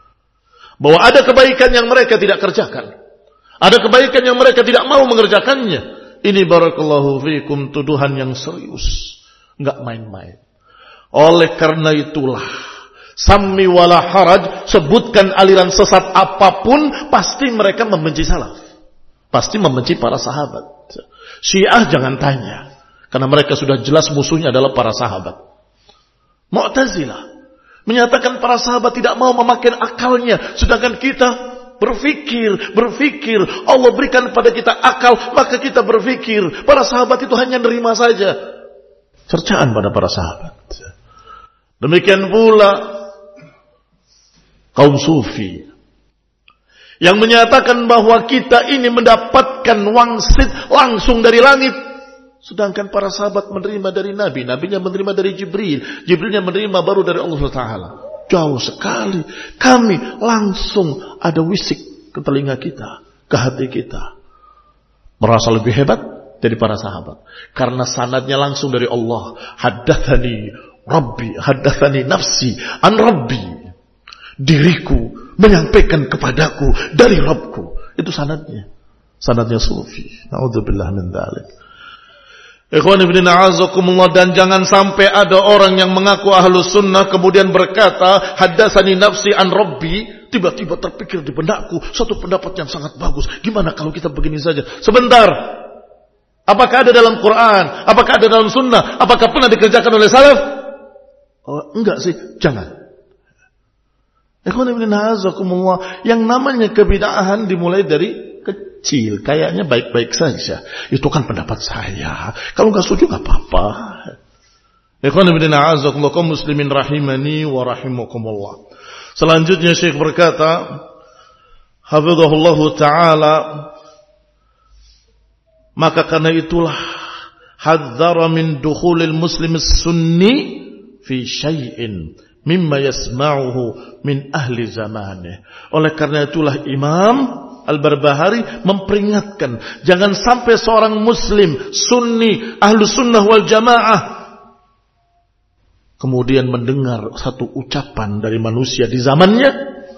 bahwa ada kebaikan yang mereka tidak kerjakan, ada kebaikan yang mereka tidak mau mengerjakannya. Ini barakallahu fiikum tuduhan yang serius, enggak main-main. Oleh karena itulah, sammi wala haraj, sebutkan aliran sesat apapun, pasti mereka membenci salaf, pasti membenci para sahabat. Syiah jangan tanya, karena mereka sudah jelas musuhnya adalah para sahabat. Mu'tazilah menyatakan para sahabat tidak mau memakai akalnya, sedangkan kita berpikir, Allah berikan kepada kita akal, maka kita berpikir. Para sahabat itu hanya nerima saja. Cercaan pada para sahabat. Demikian pula kaum sufi yang menyatakan bahwa kita ini mendapatkan wangsit langsung dari langit, sedangkan para sahabat menerima dari Nabi, Nabinya menerima dari Jibril, Jibrilnya menerima baru dari Allah Taala. Jauh sekali. Kami langsung ada wisik ke telinga kita, ke hati kita, merasa lebih hebat dari para sahabat, karena sanadnya langsung dari Allah. Haddatsani Rabbi, haddatsani nafsi an Rabbi, diriku menyampaikan kepadaku dari Rabbku. Itu sanadnya, sanadnya sufi. Na'udzubillah min dzalik. Ikhwan ibn a'azakumullah. Dan jangan sampai ada orang yang mengaku ahlus sunnah kemudian berkata haddatsani nafsi an Rabbi, tiba-tiba terpikir di benakku satu pendapat yang sangat bagus. Gimana kalau kita begini saja? Sebentar, apakah ada dalam Quran? Apakah ada dalam sunnah? Apakah pernah dikerjakan oleh salaf? Oh, enggak sih, jangan. Ikhwan ibn a'azakumullah, yang namanya kebid'ahan dimulai dari kecil. Kayaknya baik-baik saja. Itu kan pendapat saya. Kalau nggak setuju nggak apa-apa. Ikhwan ibn a'azakumullah, kaum muslimin rahimani wa rahimakumullah. Selanjutnya Syekh berkata, hafizahullahu ta'ala, maka karena itulah hadzara min dukhulil muslim sunni fi syai'in mimma yasma'uhu min ahli zamanih. Oleh karena itulah Imam Al-Barbahari memperingatkan, jangan sampai seorang muslim sunni ahlu sunnah wal jamaah kemudian mendengar satu ucapan dari manusia di zamannya,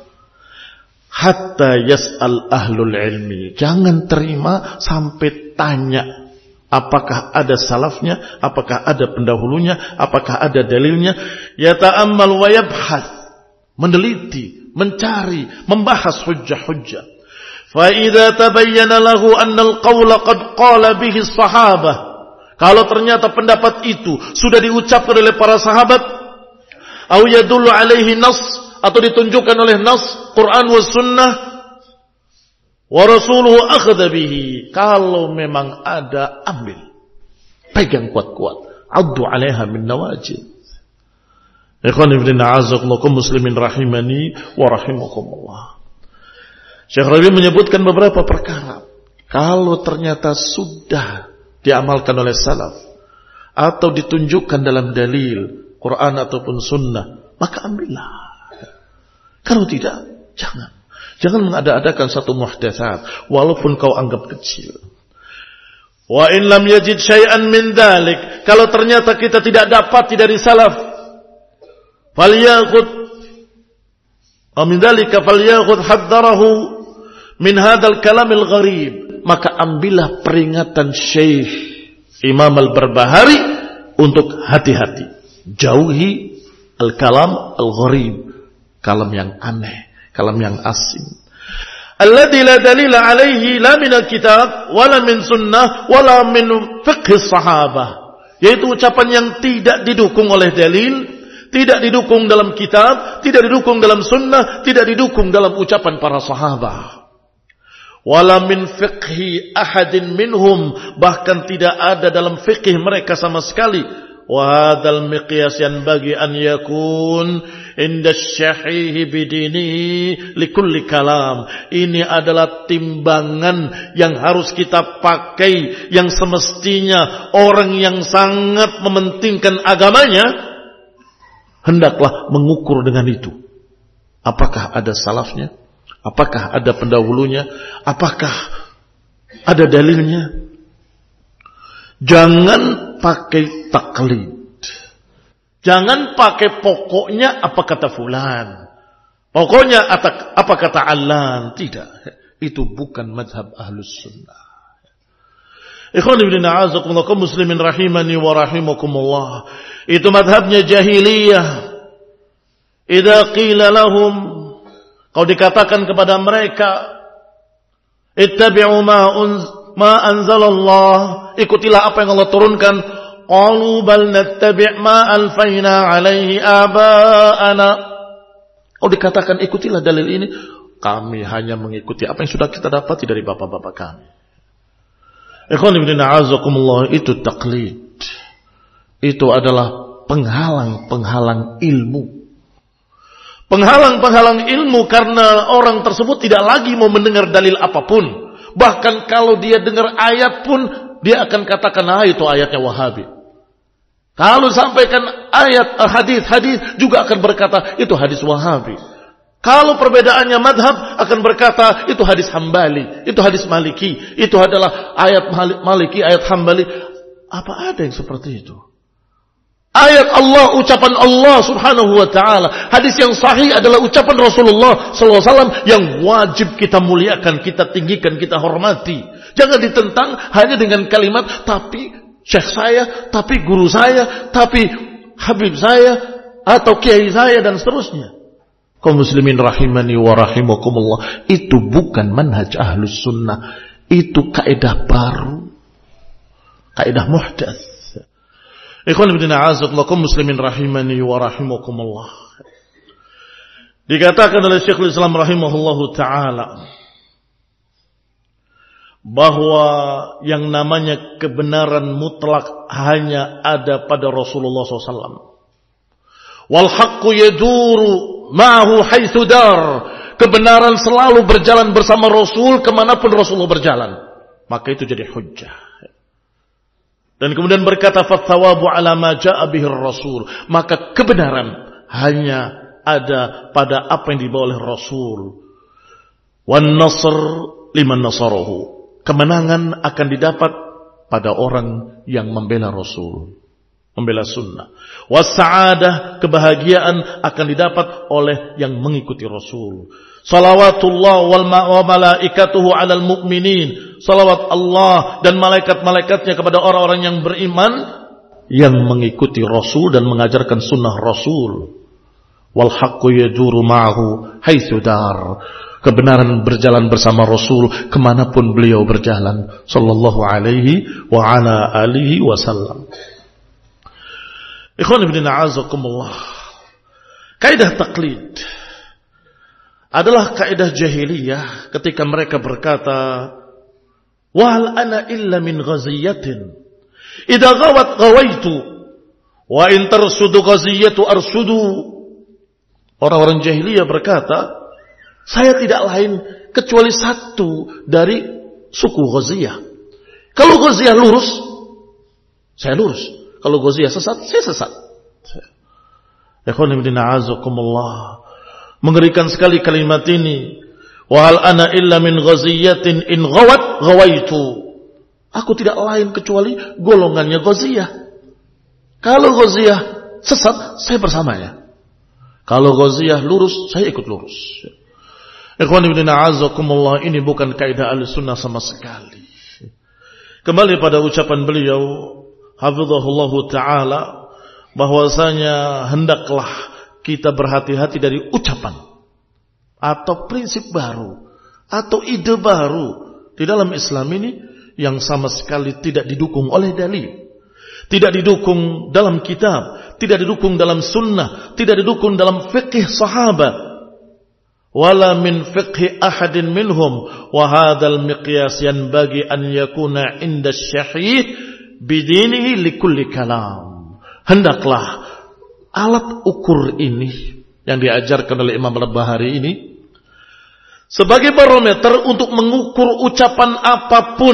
hatta yas'al ahlul ilmi, jangan terima sampai tanya apakah ada salafnya, apakah ada pendahulunya, apakah ada dalilnya. Yata'ammal wa yabhath, meneliti, mencari, membahas hujjah-hujjah. Fa idza tabayyana lahu anna al-qawla qad qala bihi as-sahabah, kalau ternyata pendapat itu sudah diucapkan oleh para sahabat, au yadullu alaihi nas, atau ditunjukkan oleh nas Quran wa sunnah, wa rasuluhu akhadha bihi, kalau memang ada, ambil, pegang kuat-kuat, addu 'alaiha min nawajid. Ikhwan ibn a'azakumullah, muslimin rahimani wa rahimakumullah. Syekh Rabi menyebutkan beberapa perkara, kalau ternyata sudah diamalkan oleh salaf atau ditunjukkan dalam dalil Quran ataupun sunnah, maka ambillah. Kalau tidak, jangan. Jangan mengada-adakan satu muhdatsat walaupun kau anggap kecil. Wa in lam yajid syai'an min dzalik, kalau ternyata kita tidak dapat dari salaf, falyakhud min dzalika falyakhud haddarahu min hadzal kalamil gharib, maka ambillah peringatan Syekh Imam Al-Barbahari untuk hati-hati. Jauhi al-kalam al-gharib, kalam yang aneh, kalam yang asing. Alladzi la dalila alaihi la min al-kitab wala min sunnah wala min fiqh sahabah, yaitu ucapan yang tidak didukung oleh dalil, tidak didukung dalam kitab, tidak didukung dalam sunnah, tidak didukung dalam ucapan para sahabat. Wala min fiqhi ahadin minhum, bahkan tidak ada dalam fiqh mereka sama sekali. Wa hadzal miqyas yanbaghi an yakun inda asy-syahih bidinihi likulli kalam. Ini adalah timbangan yang harus kita pakai, yang semestinya orang yang sangat mementingkan agamanya hendaklah mengukur dengan itu. Apakah ada salafnya? Apakah ada pendahulunya? Apakah ada dalilnya? Jangan pakai taklid. Jangan pakai pokoknya apa kata fulan. Pokoknya apa kata Allan. Tidak. Itu bukan mazhab ahlus sunnah. Ikhwan ibn a'azakumullah, kaum muslimin rahimani wa rahimakumullah. Itu mazhabnya jahiliyah. Idza qila lahum, kau dikatakan kepada mereka, ittabi'u ma anzalallah, ikutilah apa yang Allah turunkan. Qalu bal nattabi' ma alfayna alaihi aba'ana. Kau dikatakan ikutilah dalil ini, kami hanya mengikuti apa yang sudah kita dapati dari bapak-bapak kami. Ikhwan ibn a'azakumullah, itu taklid. Itu adalah penghalang-penghalang ilmu. Penghalang-penghalang ilmu karena orang tersebut tidak lagi mau mendengar dalil apapun. Bahkan kalau dia dengar ayat pun, dia akan katakan, itu ayatnya Wahabi. Kalau sampaikan ayat hadis juga akan berkata, itu hadis Wahabi. Kalau perbedaannya madhab, akan berkata, itu hadis Hambali, itu hadis Maliki, itu adalah ayat Maliki, ayat Hambali. Apa ada yang seperti itu? Ayat Allah, ucapan Allah subhanahu wa ta'ala. Hadis yang sahih adalah ucapan Rasulullah SAW yang wajib kita muliakan, kita tinggikan, kita hormati. Jangan ditentang hanya dengan kalimat, tapi syekh saya, tapi guru saya, tapi habib saya, atau kiai saya, dan seterusnya. Kaum muslimin rahimani wa rahimakumullah, itu bukan manhaj ahlus sunnah. Itu kaidah baru, kaidah muhdats. Ikhwan ibn a'azakumullah, kaum muslimin rahimani wa rahimakumullah. Dikatakan oleh Syekhul Islam rahimahullahu ta'ala bahwa yang namanya kebenaran mutlak hanya ada pada Rasulullah SAW. Wal haqqu yaduru ma'ahu haitsu dar. Kebenaran selalu berjalan bersama Rasul kemanapun Rasulullah berjalan. Maka itu jadi hujjah. Dan kemudian berkata fathawabu ala ma ja'a bihi Rasul. Maka kebenaran hanya ada pada apa yang dibawa oleh Rasul. Wan nasr liman nasarahu. Kemenangan akan didapat pada orang yang membela Rasul, membela sunnah. Wasa'adah, kebahagiaan akan didapat oleh yang mengikuti Rasul. Salawatullah wa malaikatuhu 'alal mu'minin. Salawat Allah dan malaikat-malaikatnya kepada orang-orang yang beriman yang mengikuti Rasul dan mengajarkan sunnah Rasul. Wal haqqu yaduru ma'ahu haitsu dar. Kebenaran berjalan bersama Rasul kemanapun beliau berjalan sallallahu alaihi wa ala alihi wasallam. Ikhwan ibn a'azakumullah. Kaidah taklid adalah kaidah jahiliyah ketika mereka berkata, wa hal ana illa min ghaziyatin idza ghawat ghawaitu wa in tarsudu ghaziyatu arsudu. Orang-orang jahiliyah berkata, saya tidak lain kecuali satu dari suku Ghaziyah. Kalau Ghaziyah lurus, saya lurus. Kalau Ghaziyah sesat, saya sesat. Ikhwan ibn a'azakumullah. Mengerikan sekali kalimat ini. Wa hal ana illa min ghaziyatin in ghawat ghawaitu. Aku tidak lain kecuali golongannya Ghaziyah. Kalau Ghaziyah sesat, saya bersamanya. Kalau Ghaziyah lurus, saya ikut lurus. Ikhwan ibn a'azakumullah, ini bukan kaidah Ahlussunnah sama sekali. Kembali pada ucapan beliau hafizahullahu taala bahwasanya hendaklah kita berhati-hati dari ucapan atau prinsip baru atau ide baru di dalam Islam ini yang sama sekali tidak didukung oleh dalil, tidak didukung dalam kitab, tidak didukung dalam sunnah, tidak didukung dalam fiqh sahabat. Wala min fiqhi ahadin minhum wa hadzal miqyas yanbaghi an yakuna 'inda asy-syahih bidinihi likulli kalam. Hendaklah alat ukur ini yang diajarkan oleh Imam Al-Bahari ini sebagai barometer untuk mengukur ucapan apapun.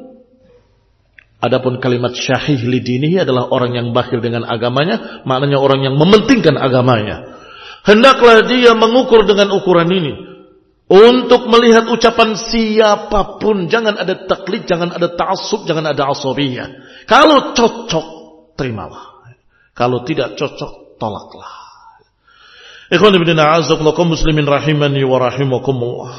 Adapun kalimat syahih lidinihi adalah orang yang bakhil dengan agamanya, maknanya orang yang mementingkan agamanya. Hendaklah dia mengukur dengan ukuran ini untuk melihat ucapan siapapun. Jangan ada taklid, jangan ada ta'assub, jangan ada asabiyah. Kalau cocok, terimalah. Kalau tidak cocok, tolaklah. Ikhwan ibn a'azakumullah kaum muslimin rahimani wa rahimakumullah.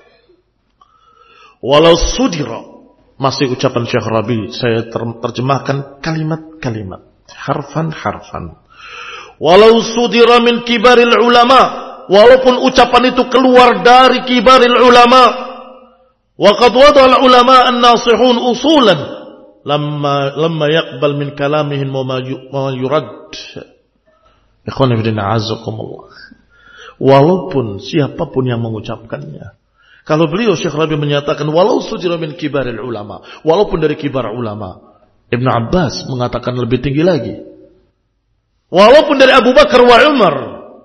Walau sudira, masih ucapan Syekh Rabi, saya terjemahkan kalimat-kalimat, harfan-harfan. Walau sudira min kibaril ulama, walaupun ucapan itu keluar dari kibaril ulama, wa qad wada'a al ulama an-nasihun usulan lamma yaqbal min kalamihim ma yurad. Ikhwan fillah a'azzakumullah. Walaupun siapapun yang mengucapkannya, kalau beliau Syekh Rabi menyatakan walau sudira min kibaril ulama, walaupun dari kibar ulama, Ibn Abbas mengatakan lebih tinggi lagi. Walaupun dari Abu Bakar wa Umar.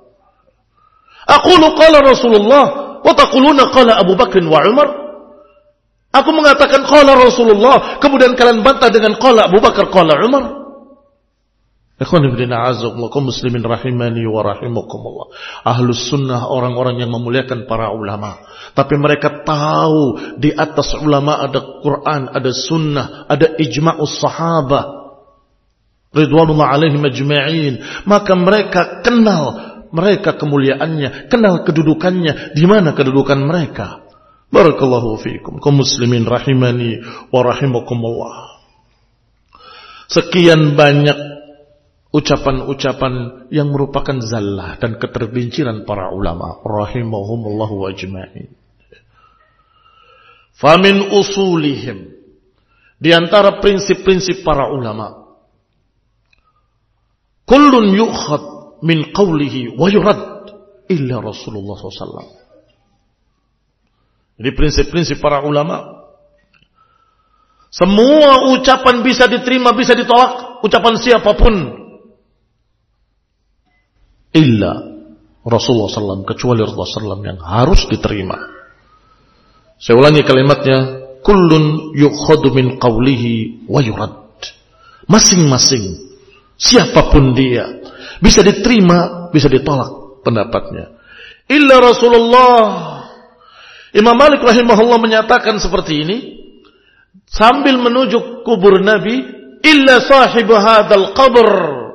Aqulu qala Rasulullah wa taquluna qala Abu Bakar wa Umar. Aku mengatakan qala Rasulullah, kemudian kalian bantah dengan qala Abu Bakar qala Umar. Ikhwan fillah a'azzakumullah kaum muslimin rahimani wa rahimakumullah. Ahlus sunnah orang-orang yang memuliakan para ulama, tapi mereka tahu di atas ulama ada Quran, ada sunnah, ada ijma'us sahabah ridwanullah alaihim ajma'in. Maka mereka kenal mereka kemuliaannya, kenal kedudukannya, di mana kedudukan mereka. Barakallahu fiikum kaum muslimin rahimani wa rahimakumullah. Sekian banyak ucapan-ucapan yang merupakan zallah dan ketergelinciran para ulama rahimahumullahu ajma'in. Famin usulihim, di antara prinsip-prinsip para ulama, kullun yu'khad min qawlihi wa yurad. illa Rasulullah SAW. Jadi prinsip-prinsip para ulama. Semua ucapan bisa diterima, bisa ditolak. Ucapan siapapun. Illa Rasulullah SAW, kecuali Rasulullah SAW yang harus diterima. Saya ulangi kalimatnya. Kullun yukhadu min qawlihi wa yurad. Masing-masing, siapapun dia, bisa diterima, bisa ditolak pendapatnya. Illa Rasulullah. Imam Malik rahimahullah menyatakan seperti ini sambil menuju kubur Nabi, illa sahib hadzal qabr.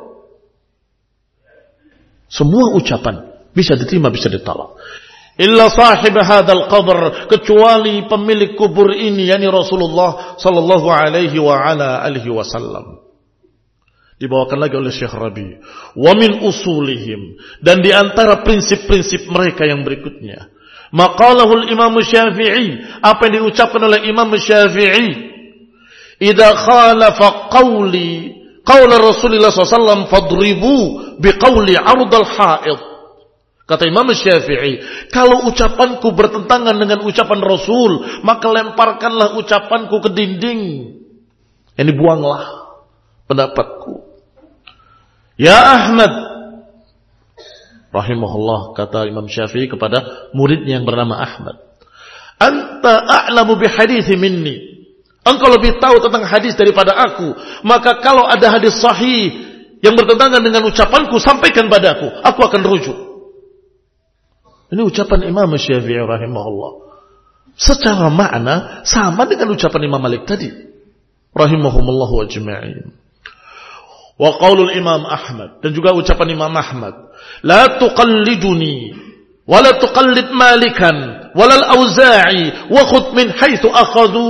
Semua ucapan bisa diterima, bisa ditolak. Illa sahib hadzal qabr, kecuali pemilik kubur ini, yakni Rasulullah sallallahu alaihi wa ala alihi wasallam. Dibawakan lagi oleh Syekh Rabi. Wa min usulihim, dan di antara prinsip-prinsip mereka yang berikutnya, maqalahul Imam Syafi'i, apa yang diucapkan oleh Imam Syafi'i, idza khalafa qaula Rasulullah SAW fadribu biqauli 'ardal ha'id. Kata Imam Syafi'i, kalau ucapanku bertentangan dengan ucapan Rasul, maka lemparkanlah ucapanku ke dinding. Ini buanglah pendapatku. Ya Ahmad, rahimahullah, kata Imam Syafi'i kepada muridnya yang bernama Ahmad, anta a'lamu bihadithi minni, engkau lebih tahu tentang hadis daripada aku, maka kalau ada hadis sahih yang bertentangan dengan ucapanku, sampaikan padaku, aku akan rujuk. Ini ucapan Imam Syafi'i rahimahullah. Secara makna sama dengan ucapan Imam Malik tadi rahimahumullahu ajma'in. Wa qaulul Imam Ahmad, dan juga ucapan Imam Ahmad, la tuqalliduni wa la tuqallid Malikan wa la al-Auza'i wa khudh min haitsu akhadhu.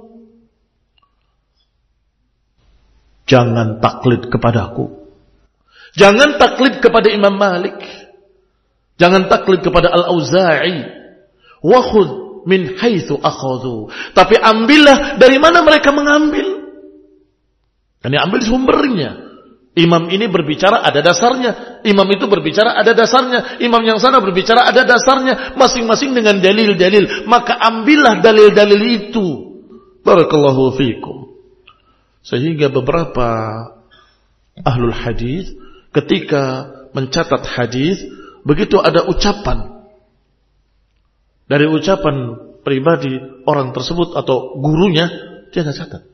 Jangan taklid kepadaku, jangan taklid kepada Imam Malik, jangan taklid kepada Al-Auza'i, wa khudh min haitsu akhadhu, tapi ambillah dari mana mereka mengambil. Dan ambil sumbernya. Imam ini berbicara ada dasarnya, imam itu berbicara ada dasarnya, imam yang sana berbicara ada dasarnya, masing-masing dengan dalil-dalil. Maka ambillah dalil-dalil itu. Barakallahu fiikum. Sehingga beberapa ahlul hadis ketika mencatat hadis, begitu ada ucapan dari ucapan pribadi orang tersebut atau gurunya, dia nggak catat.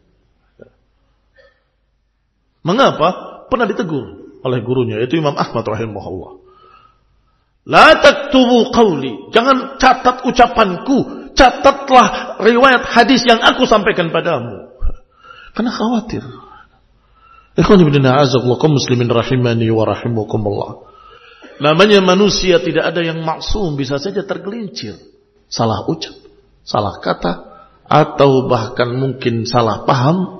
Mengapa? Pernah ditegur oleh gurunya, yaitu Imam Ahmad rahimahullah. La taktubu qawli, jangan catat ucapanku, catatlah riwayat hadis yang aku sampaikan padamu. Karena khawatir. Ikhwan ibn a'azakullah, kaum muslimin rahimani wa rahimakumullah. Namanya manusia tidak ada yang maksum, bisa saja tergelincir, salah ucap, salah kata, atau bahkan mungkin salah paham.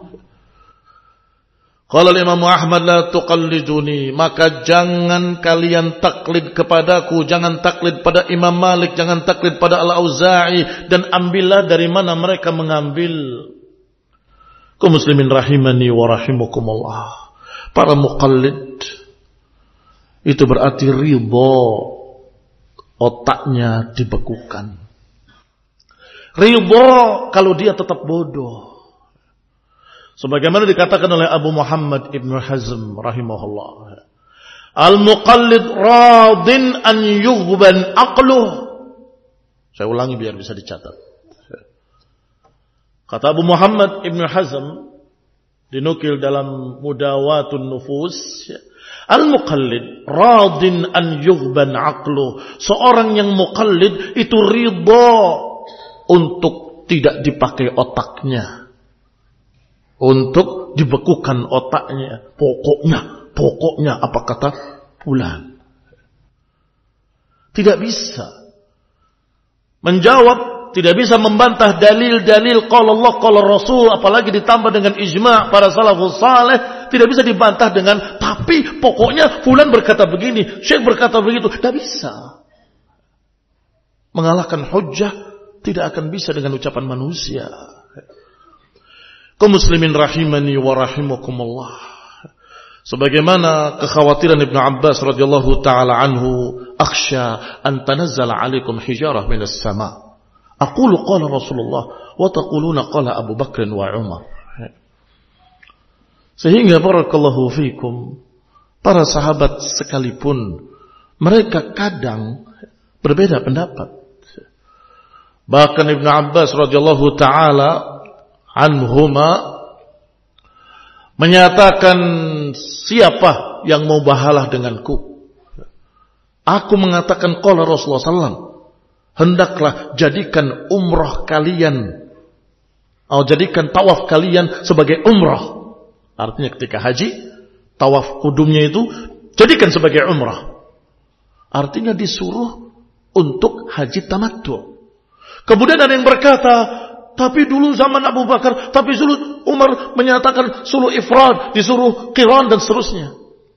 Qala Imam Ahmad, la tuqalliduni, maka jangan kalian taklid kepadaku, jangan taklid pada Imam Malik, jangan taklid pada Al-Auza'i, dan ambillah dari mana mereka mengambil. Kaum muslimin rahimani wa rahimakumullah. Para muqallid itu berarti ridha, otaknya dibekukan. Ridha kalau dia tetap bodoh. Sebagaimana dikatakan oleh Abu Muhammad Ibn Hazm rahimahullah, al-muqallid radin an yughban aqluh. Saya ulangi biar bisa dicatat. Kata Abu Muhammad Ibn Hazm, dinukil dalam Mudawatun Nufus, al-muqallid radin an yughban aqluh. Seorang yang muqallid itu ridha untuk tidak dipakai otaknya, untuk dibekukan otaknya. Pokoknya apa kata fulan. Tidak bisa menjawab, tidak bisa membantah dalil-dalil qala Allah qala Rasul, apalagi ditambah dengan ijma' para salafus saleh. Tidak bisa dibantah dengan tapi pokoknya fulan berkata begini, syekh berkata begitu. Tidak bisa. Mengalahkan hujjah tidak akan bisa dengan ucapan manusia. Kaum muslimin rahimani wa rahimakumullah. Sebagaimana kekhawatiran Ibnu Abbas radhiyallahu taala anhu akhsha an tanazzala 'alaikum hijarah minas sama'. Aqulu qala Rasulullah wa taquluna qala Abu Bakr wa Umar. Sehingga barakallahu fikum, para sahabat sekalipun mereka kadang berbeda pendapat. Bahkan Ibnu Abbas radhiyallahu taala anhuma menyatakan, siapa yang mau bahalah denganku? Aku mengatakan qala Rasulullah sallallahu, hendaklah jadikan umrah kalian, atau jadikan tawaf kalian sebagai umrah. Artinya ketika haji, tawaf kudumnya itu jadikan sebagai umrah. Artinya disuruh untuk haji tamattu. Kemudian ada yang berkata, tapi dulu zaman Abu Bakar, tapi dulu Umar menyatakan suruh ifrad, disuruh qiran dan seterusnya.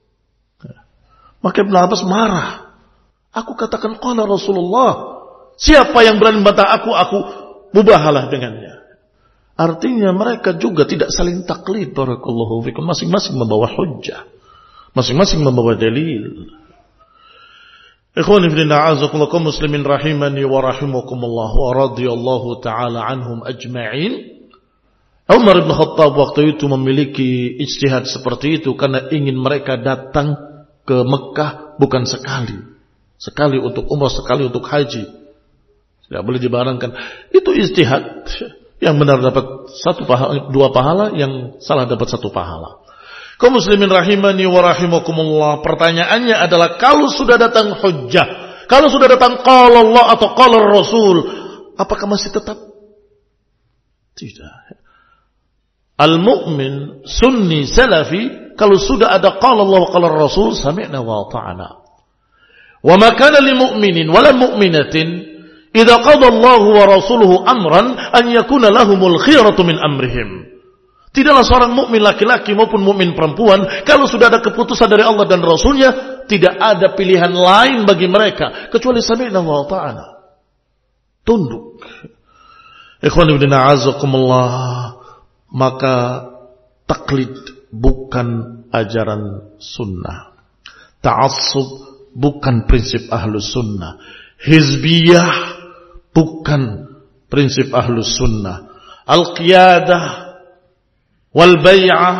Maka Ibn Abbas marah. Aku katakan qala Rasulullah. Siapa yang berani membantah aku mubahalah dengannya. Artinya mereka juga tidak saling taklid, barakallahu fikum. Masing-masing membawa hujjah, masing-masing membawa dalil. Ikhwani fillah, a'azakumullah, kaum muslimin rahimani wa rahimakumullah, wa radhiyallahu taala anhum ajma'in. Umar bin Khattab waktu itu memiliki ijtihad seperti itu karena ingin mereka datang ke Mekah bukan sekali untuk umrah, sekali untuk haji. Tidak boleh dibarengkan. Itu ijtihad. Yang benar dapat satu pahala, dua pahala, yang salah dapat satu pahala. Kaum muslimin rahimani wa rahimakumullah, pertanyaannya adalah, kalau sudah datang hujjah, kalau sudah datang qala Allah atau qala Rasul, apakah masih tetap? Tidak. Al-mu'min sunni salafi, kalau sudah ada qala Allah wa qala Rasul, sami'na wa ta'ana. Wa ma kana lil mu'minin wa lil mu'minatin idza qada Allahu wa rasuluhu amran an yakuna lahumul khiyaratu min amrihim. Tidaklah seorang mukmin laki-laki maupun mukmin perempuan, kalau sudah ada keputusan dari Allah dan Rasulnya, tidak ada pilihan lain bagi mereka kecuali sami'na wa ta'ana. Tunduk. Ikhwan ibn a'azakumullah, maka taklid bukan ajaran sunnah. Ta'assub bukan prinsip ahlus sunnah. Hizbiyah bukan prinsip ahlus sunnah. Al-qiyadah wal bay'ah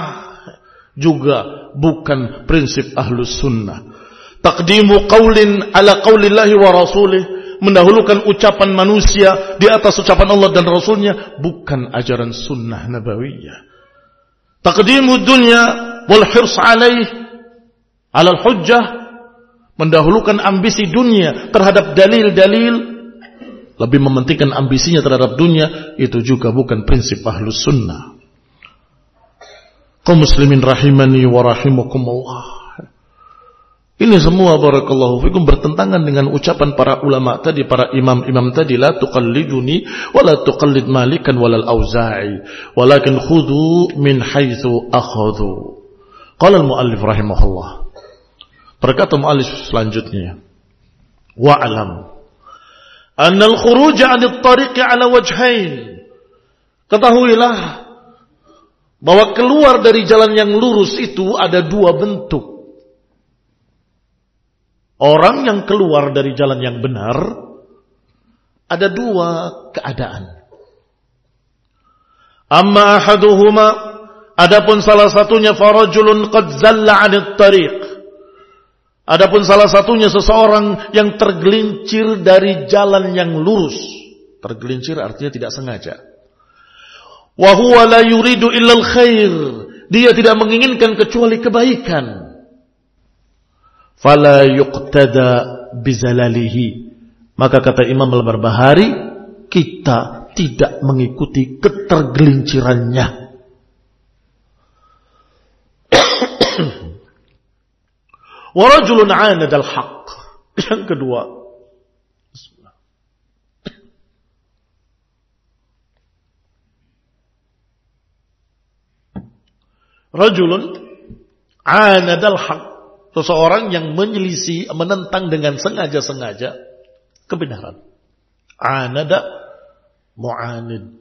juga bukan prinsip ahlus sunnah. Taqdimu qaulin ala qaulillahi wa rasulih, mendahulukan ucapan manusia di atas ucapan Allah dan Rasulnya, bukan ajaran sunnah nabawiyah. Taqdimu dunya wal hirs alaih ala al-hujjah, mendahulukan ambisi dunia terhadap dalil-dalil, lebih mementingkan ambisinya terhadap dunia, itu juga bukan prinsip ahlus sunnah. Kaum muslimin rahimani wa rahimakumullah, ini semua barakallahu fikum bertentangan dengan ucapan para ulama tadi, para imam-imam tadi, la tuqalliduni wa la tuqallid Malikan wa lal Auza'i walakin khudhu min haitsu akhadhu. Qala al-muallif rahimahullah, berkata muallif selanjutnya, wa'lam anna al-khuruj 'an at-tariq 'ala wajhain, ketahuilah bahwa keluar dari jalan yang lurus itu ada dua bentuk. Orang yang keluar dari jalan yang benar ada dua keadaan. Amma ahaduhuma, adapun salah satunya, farajulun qad zalla 'anit tariq, adapun salah satunya seseorang yang tergelincir dari jalan yang lurus. Tergelincir artinya tidak sengaja. Wa huwa la yuridu illa al-khair, dia tidak menginginkan kecuali kebaikan. Fala yuqtada bizalalihi, maka kata Imam Al-Barbahari, kita tidak mengikuti ketergelincirannya. Wa rajulun 'anada al-haqq, yang kedua, rajulun 'anada al-haqq, seseorang yang menyelisih, menentang dengan sengaja-sengaja kebenaran. 'Anada mu'anid.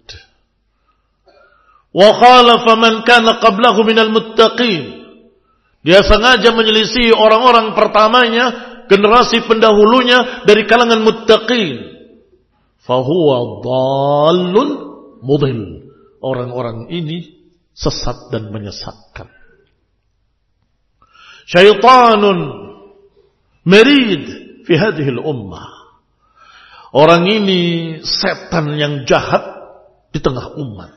Wa khalafa man kana qablahu minal muttaqin, dia sengaja menyelisih orang-orang pertamanya generasi pendahulunya dari kalangan muttaqin, fahuwa dhallun mudhil. Orang-orang ini sesat dan menyesatkan. Syaitanun merid fi hadhihi al-ummah. Orang ini setan yang jahat di tengah umat.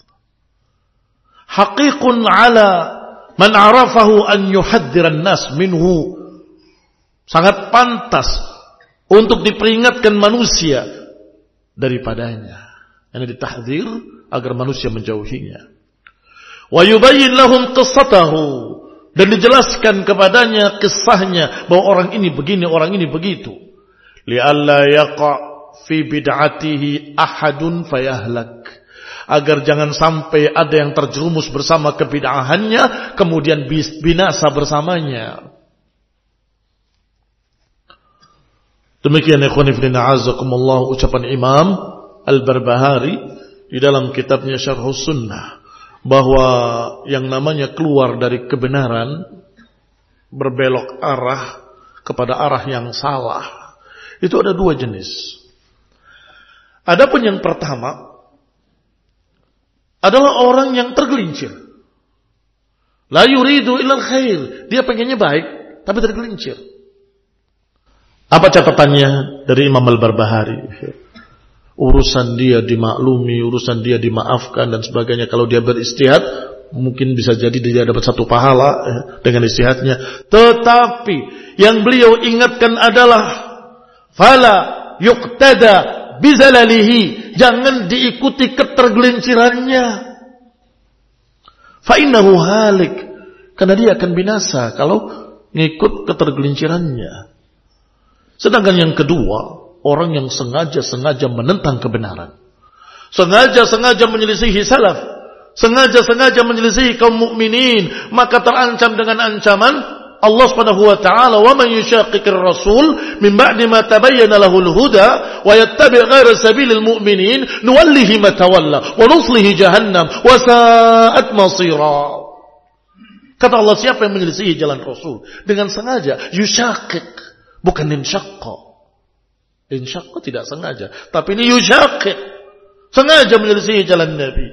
Haqiqun ala man arafahu an yuhadhdhiran nas minhu. Sangat pantas untuk diperingatkan manusia daripadanya. Yang ditahdzir agar manusia menjauhinya. Wa yubayyin lahum qissatahu, dan dijelaskan kepadanya kisahnya bahwa orang ini begini, orang ini begitu. Li'alla yaqa' fi bid'atihi ahadun fayahlak. Agar jangan sampai ada yang terjerumus bersama kebid'ahannya kemudian binasa bersamanya. Demikian ikhwan fillah azakumullah ucapan Imam Al-Barbahari di dalam kitabnya Syarhus Sunnah, bahwa yang namanya keluar dari kebenaran, berbelok arah kepada arah yang salah, itu ada dua jenis. Adapun yang pertama adalah orang yang tergelincir. La yuridu illal khair. Dia pengennya baik tapi tergelincir. Apa catatannya dari Imam Al-Barbahari? Urusan dia dimaklumi, urusan dia dimaafkan dan sebagainya. Kalau dia beristihad, mungkin bisa jadi dia dapat satu pahala dengan istihadnya. Tetapi yang beliau ingatkan adalah fala yuqtada bizalalihi, jangan diikuti ketergelincirannya. Fa innahu halik, karena dia akan binasa kalau ngikut ketergelincirannya. Sedangkan yang kedua, orang yang sengaja-sengaja menentang kebenaran, sengaja-sengaja menyelisihi salaf, sengaja-sengaja menyelisihi kaum mukminin, maka terancam dengan ancaman Allah Subhanahu wa taala, "Wa man yushaqiqir rasul min ba'di ma tabayyana lahul huda wa yattabi' ghayra sabilil mu'minin nuwallihi ma tawalla wa nuslihi jahannam wa sa'at masira." Kata Allah, siapa yang menyelisihi jalan Rasul dengan sengaja, yushaqiq, bukan insyaqqa. Insyaqqa tidak sengaja, tapi ini yushaqiq, sengaja menyelisihi jalan Nabi.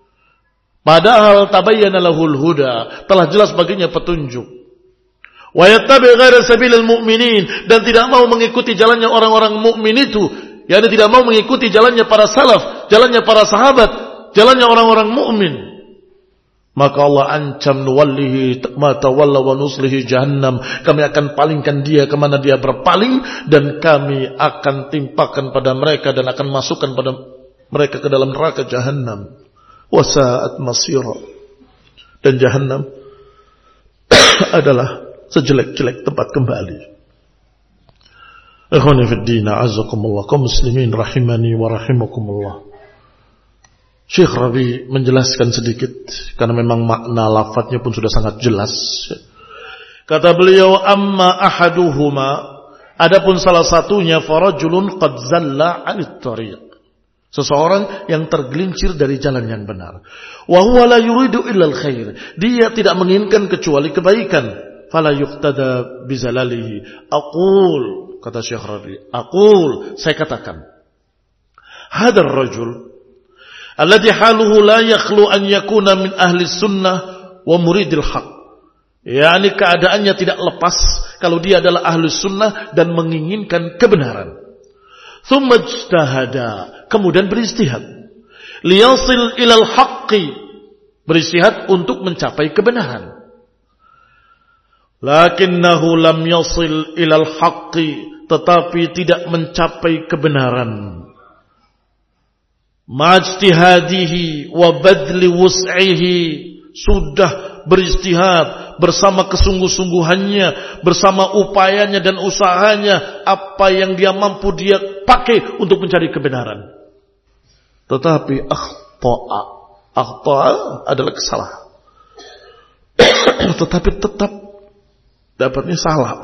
Padahal tabayyana lahul huda, telah jelas baginya petunjuk. Wa yattabi' ghayra sabilil mu'minin, dan tidak mau mengikuti jalannya orang-orang mukmin itu, yakni tidak mau mengikuti jalannya para salaf, jalannya para sahabat, jalannya orang-orang mukmin. Maka Allah ancam, nuwallihi ma tawalla wa nuslihi jahannam, kami akan palingkan dia kemana dia berpaling, dan kami akan timpakan pada mereka dan akan masukkan pada mereka ke dalam neraka jahannam. Wa sa'at masira, dan jahannam adalah sejelek-jelek tempat kembali. Ikhwani fid din, a'azzakumullah, kaum muslimin rahimani wa rahimakumullah. Syekh Rabi menjelaskan sedikit karena memang makna lafadznya pun sudah sangat jelas. Kata beliau, amma ahaduhuma, adapun salah satunya, farajulun qad zalla 'anit thariq, seseorang yang tergelincir dari jalan yang benar. Wa huwa la yuridu illa al-khair, dia tidak menginginkan kecuali kebaikan. Fala yuqtada bizalalihi. Aqul, kata Syekh Rabi, aqul, saya katakan, hadar rajul alladhi haluhu la yakhlu an yakuna min ahli sunnah wa muridil haq, yakni keadaannya tidak lepas kalau dia adalah ahli sunnah dan menginginkan kebenaran. Thumma ijtahada, kemudian beristihad, liyasil ilal haqqi, beristihad untuk mencapai kebenaran. Lakinnahu lam yasil ilal haqqi, tetapi tidak mencapai kebenaran. Majtihadihi wa badli wus'ihi, sudah beristihad bersama kesungguh-sungguhannya, bersama upayanya dan usahanya, apa yang dia mampu dia pakai untuk mencari kebenaran. Tetapi akhta'a adalah kesalahan. Tetapi tetap dapatnya salah.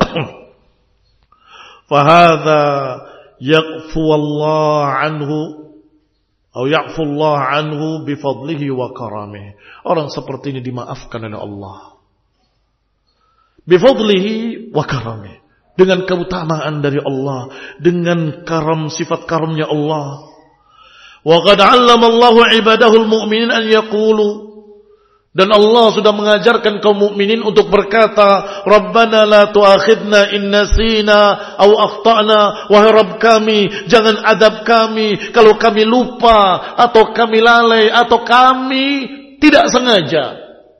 Fahadha yaqfu Allah anhu, atau ya'fu Allah anhu bifadlihi wa karamih. Orang seperti ini dimaafkan oleh Allah. Bifadlihi wa karamih, dengan keutamaan dari Allah, dengan sifat karamnya Allah. Wa qad 'allama Allahu 'ibadahul mu'minin an yaqulu, dan Allah sudah mengajarkan kaum mukminin untuk berkata, Rabbana la tu'akhidna in nasina aw akhtana, wahai Rabb kami, jangan adab kami kalau kami lupa atau kami lalai atau kami tidak sengaja.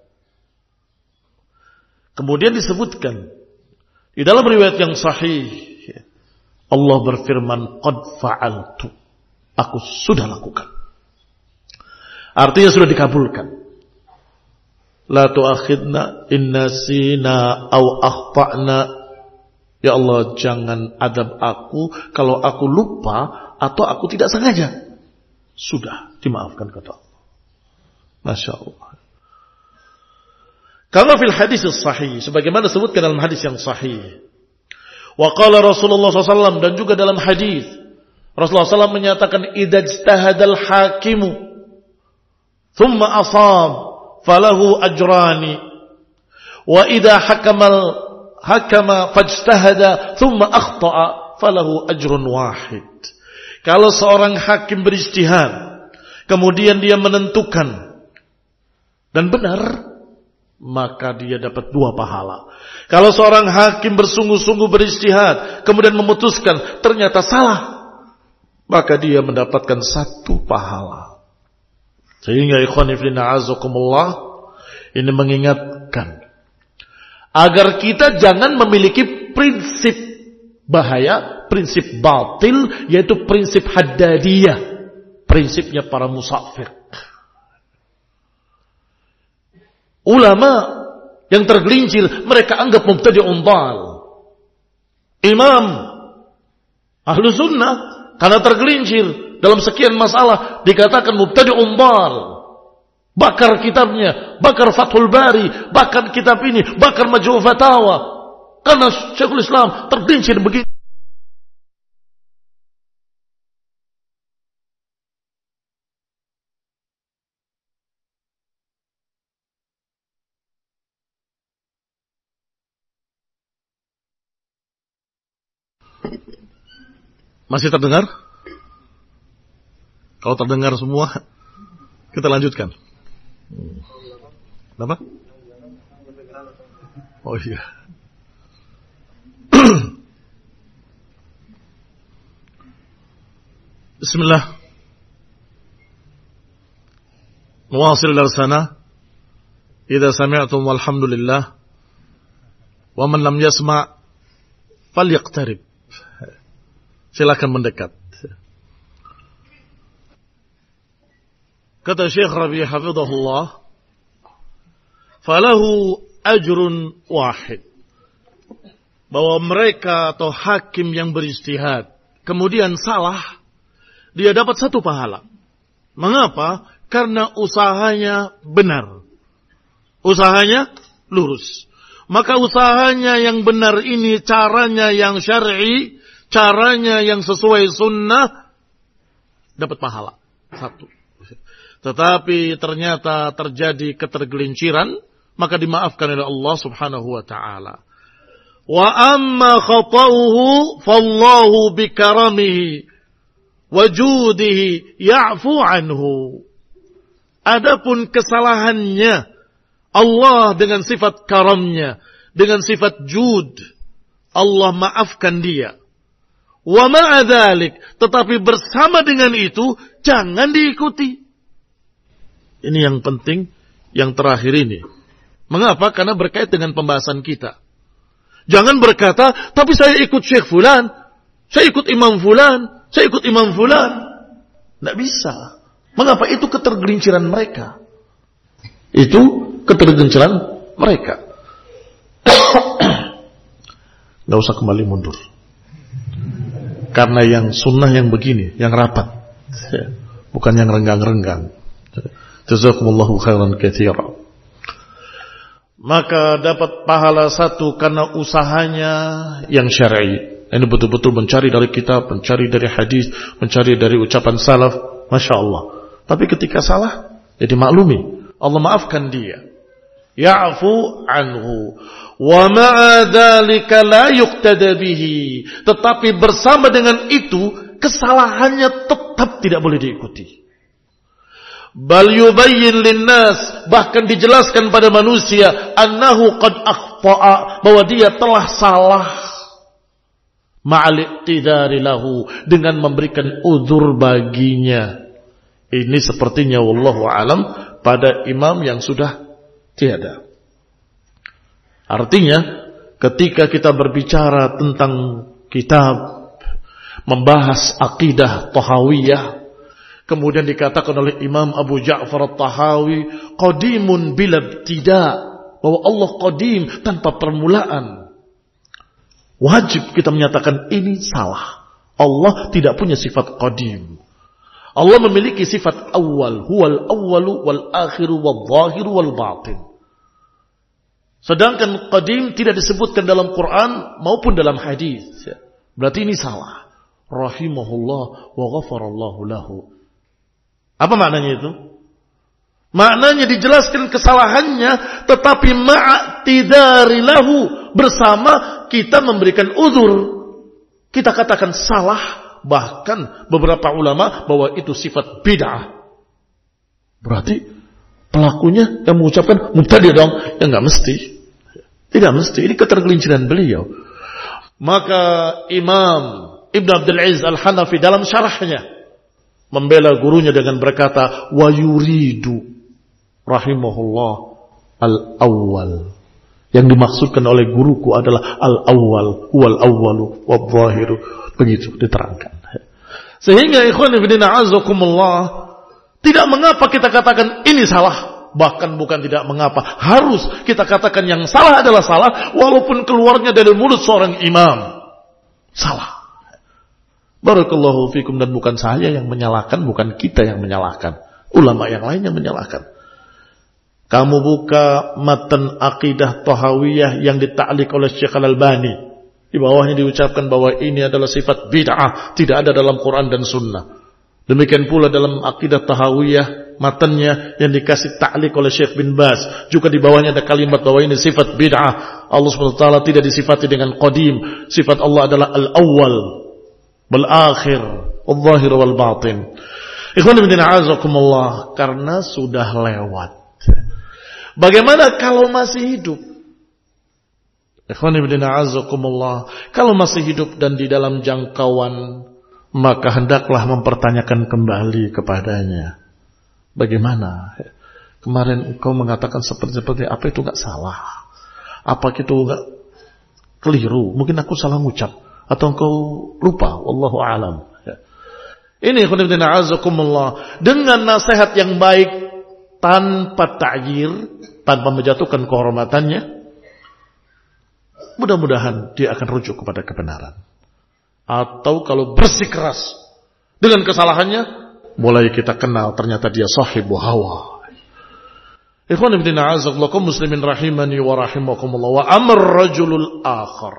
Kemudian disebutkan di dalam riwayat yang sahih, Allah berfirman, qad fa'altu, aku sudah lakukan. Artinya sudah dikabulkan. La tu'akhidna in nasina aw akhtana, ya Allah jangan adab aku kalau aku lupa atau aku tidak sengaja. Sudah dimaafkan kata Allah. Masya Allah. Kama fil hadis sahih, sebagaimana disebutkan dalam hadis yang sahih. Wa qala Rasulullah SAW, dan juga dalam hadis Rasulullah SAW menyatakan, idza ijtahadal hakimu thumma asab falahu ajrani, wa idza hakama fajtahada thumma akhta'a falahu ajrun wahid. Kalau seorang hakim berijtihad, kemudian dia menentukan dan benar, maka dia dapat 2 pahala. Kalau seorang hakim bersungguh-sungguh berijtihad, kemudian memutuskan ternyata salah, maka dia mendapatkan 1 pahala. Sehingga ikhwan fillah azakumullah, ini mengingatkan agar kita jangan memiliki prinsip bahaya, prinsip batil, yaitu prinsip haddadiyah, prinsipnya para musafir. Ulama yang tergelincir, mereka anggap mubtadi'un dhal. Imam ahlu sunnah karena tergelincir dalam sekian masalah dikatakan mubtadi'un dhal. Bakar kitabnya, bakar Fathul Bari, bakar kitab ini, bakar Majmu' Fatawa. Karena Syekhul Islam tergelincir begitu. Masih terdengar? Kalau terdengar semua, kita lanjutkan. Kenapa? Oh iya. Bismillah. Muwasil darsana. Idza sami'tum walhamdulillah. Wa man lam yasma' falyaqtarib. Silakan mendekat. Kata Syekh Rabi' hafizahullah, falahu ajrun wahid. Bahwa mereka atau hakim yang berijtihad kemudian salah, dia dapat 1 pahala. Mengapa? Karena usahanya benar. Usahanya lurus. Maka usahanya yang benar ini, caranya yang syar'i, caranya yang sesuai sunnah, dapat pahala 1. Tetapi ternyata terjadi ketergelinciran, maka dimaafkan oleh Allah Subhanahu wa ta'ala. Wa amma khata'uhu fallahu bikaramihi wa judihi ya'fu anhu. Adapun kesalahannya, Allah dengan sifat karamnya, dengan sifat jud, Allah maafkan dia. Wa ma'a dzalik, tetapi bersama dengan itu jangan diikuti. Ini yang penting, yang terakhir ini. Mengapa? Karena berkait dengan pembahasan kita. Jangan berkata, tapi saya ikut Syekh Fulan, saya ikut Imam Fulan, saya ikut Imam Fulan. Tidak bisa. Mengapa? Itu ketergelinciran mereka. Itu ketergelinciran mereka. Tidak usah kembali mundur. Karena yang sunnah yang begini, yang rapat. Bukan yang renggang-renggang. Jazakumullahu khairan katsira. Maka dapat pahala 1 karena usahanya yang syar'i. Ini betul-betul mencari dari kitab, mencari dari hadis, mencari dari ucapan salaf. Masya Allah. Tapi ketika salah, jadi maklumi, Allah maafkan dia. ya'fu anhu. Wa ma'a dzalika la yuqtada bihi. Tetapi bersama dengan itu, kesalahannya tetap tidak boleh diikuti. Bal yubayyin linnas, bahkan dijelaskan pada manusia, annahu qad akhta'a, bahwa dia telah salah. Ma'al iqtidari lahu, dengan memberikan uzur baginya. Ini sepertinya wallahu alam pada imam yang sudah tiada. Artinya ketika kita berbicara tentang kitab membahas akidah Tahawiyah, kemudian dikatakan oleh Imam Abu Ja'far At-Tahawi qadimun bila ibtida', bahwa Allah qadim tanpa permulaan. Wajib kita menyatakan ini salah. Allah tidak punya sifat qadim. Allah memiliki sifat awal, huwal awwalu wal akhiru wal zahiru wal batin. Sedangkan qadim tidak disebutkan dalam Quran maupun dalam hadis. Berarti ini salah. Rahimahullah wa ghafarallahu lahu. Apa maknanya itu? Maknanya dijelaskan kesalahannya, tetapi ma'tidari lahu, bersama kita memberikan uzur. Kita katakan salah. Bahkan beberapa ulama bahwa itu sifat bid'ah. Berarti pelakunya yang mengucapkan mubtadi' dong? Ya enggak mesti. Tidak mesti. Ini ketergelinciran beliau. Maka Imam Ibn Abdul Aziz Al-Hanafi dalam syarahnya membela gurunya dengan berkata, wa yuridu rahimahullah al-awwal. Yang dimaksudkan oleh guruku adalah al-awwal, huwal awwalu wal zahiru. Begitu diterangkan. Sehingga ikhwan fillah azakumullah, tidak mengapa kita katakan ini salah, bahkan bukan tidak mengapa, harus kita katakan yang salah adalah salah walaupun keluarnya dari mulut seorang imam. Salah. Barakallahu fikum. Dan bukan saya yang menyalahkan, bukan kita yang menyalahkan, ulama yang lain yang menyalahkan. Kamu buka matan akidah Tahawiyah yang dita'liq oleh Syekh Al-Albani. Di bawahnya diucapkan bahwa ini adalah sifat bid'ah, tidak ada dalam Quran dan Sunnah. Demikian pula dalam akidah Tahawiyah, matannya yang dikasih ta'liq oleh Syekh bin Baz, juga di bawahnya ada kalimat bahwa ini sifat bid'ah. Allah SWT tidak disifati dengan qadim. Sifat Allah adalah al-awwal, wal-akhir, wal-zahir, wal-batin. Ikhwan fillah a'azakumullah, karena sudah lewat. Bagaimana kalau masih hidup? Ikhwan fillah a'azakumullah, kalau masih hidup dan di dalam jangkauan, maka hendaklah mempertanyakan kembali kepadanya. Bagaimana? Kemarin engkau mengatakan seperti apa itu enggak salah? Apa itu enggak keliru? Mungkin aku salah ngucap atau engkau lupa, wallahu a'lam. Ini ikhwan fillah a'azakumullah, dengan nasihat yang baik tanpa ta'yir, tanpa menjatuhkan kehormatannya, mudah-mudahan dia akan rujuk kepada kebenaran. Atau kalau bersikeras dengan kesalahannya, mulai kita kenal ternyata dia sahibu hawa. Ikhwan fillah a'azakumullah, kaum muslimin rahimani wa rahimakumullah. Wa amr rajulul akhar,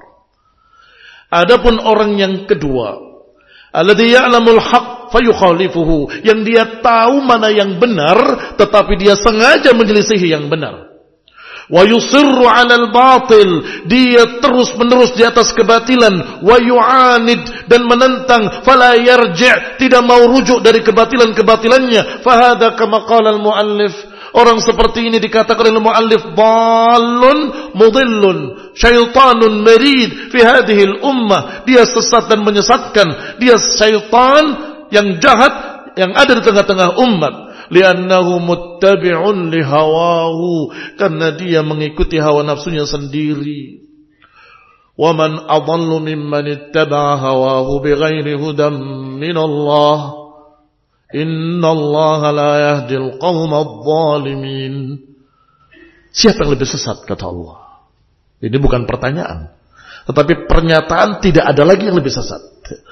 adapun orang yang kedua, alladzi ya'lamul haqq fayukhalifuhu, yang dia tahu mana yang benar tetapi dia sengaja menyelisihi yang benar. Wa yusirru 'alal batil, dia terus-menerus di atas kebatilan. Wa yu'anid, dan menentang. Fala yarji', tidak mau rujuk dari kebatilan-kebatilannya. Fahada kama qala al-muallif, orang seperti ini dikatakan oleh muallif dhalun mudillun syaitanun marid fi hadhihi al-ummah, dia sesat dan menyesatkan, dia syaitan yang jahat yang ada di tengah-tengah umat. Li'annahu muttabi'un li hawahu, karena dia mengikuti hawa nafsunya sendiri. Wa man adallu mimman ittaba'a hawahu bighairi hudan min Allah. Innallaha la yahdil qawma adh-dhalimin. Siapa yang lebih sesat, kata Allah. Ini bukan pertanyaan, tetapi pernyataan, tidak ada lagi yang lebih sesat.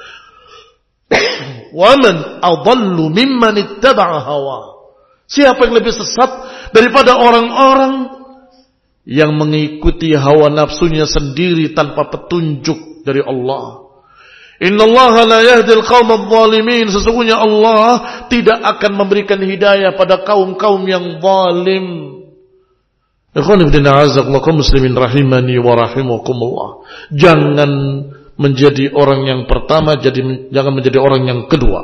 Waman adallu mimman ittaba'a hawa. Siapa yang lebih sesat daripada orang-orang yang mengikuti hawa nafsunya sendiri tanpa petunjuk dari Allah. Innallaha la yahdil qaumad dhalimin, sesungguhnya Allah tidak akan memberikan hidayah pada kaum-kaum yang zalim. Ikhwan fillah a'azzakumullah muslimin rahimani wa rahimakumullah. Jangan menjadi orang yang pertama, jangan menjadi orang yang kedua.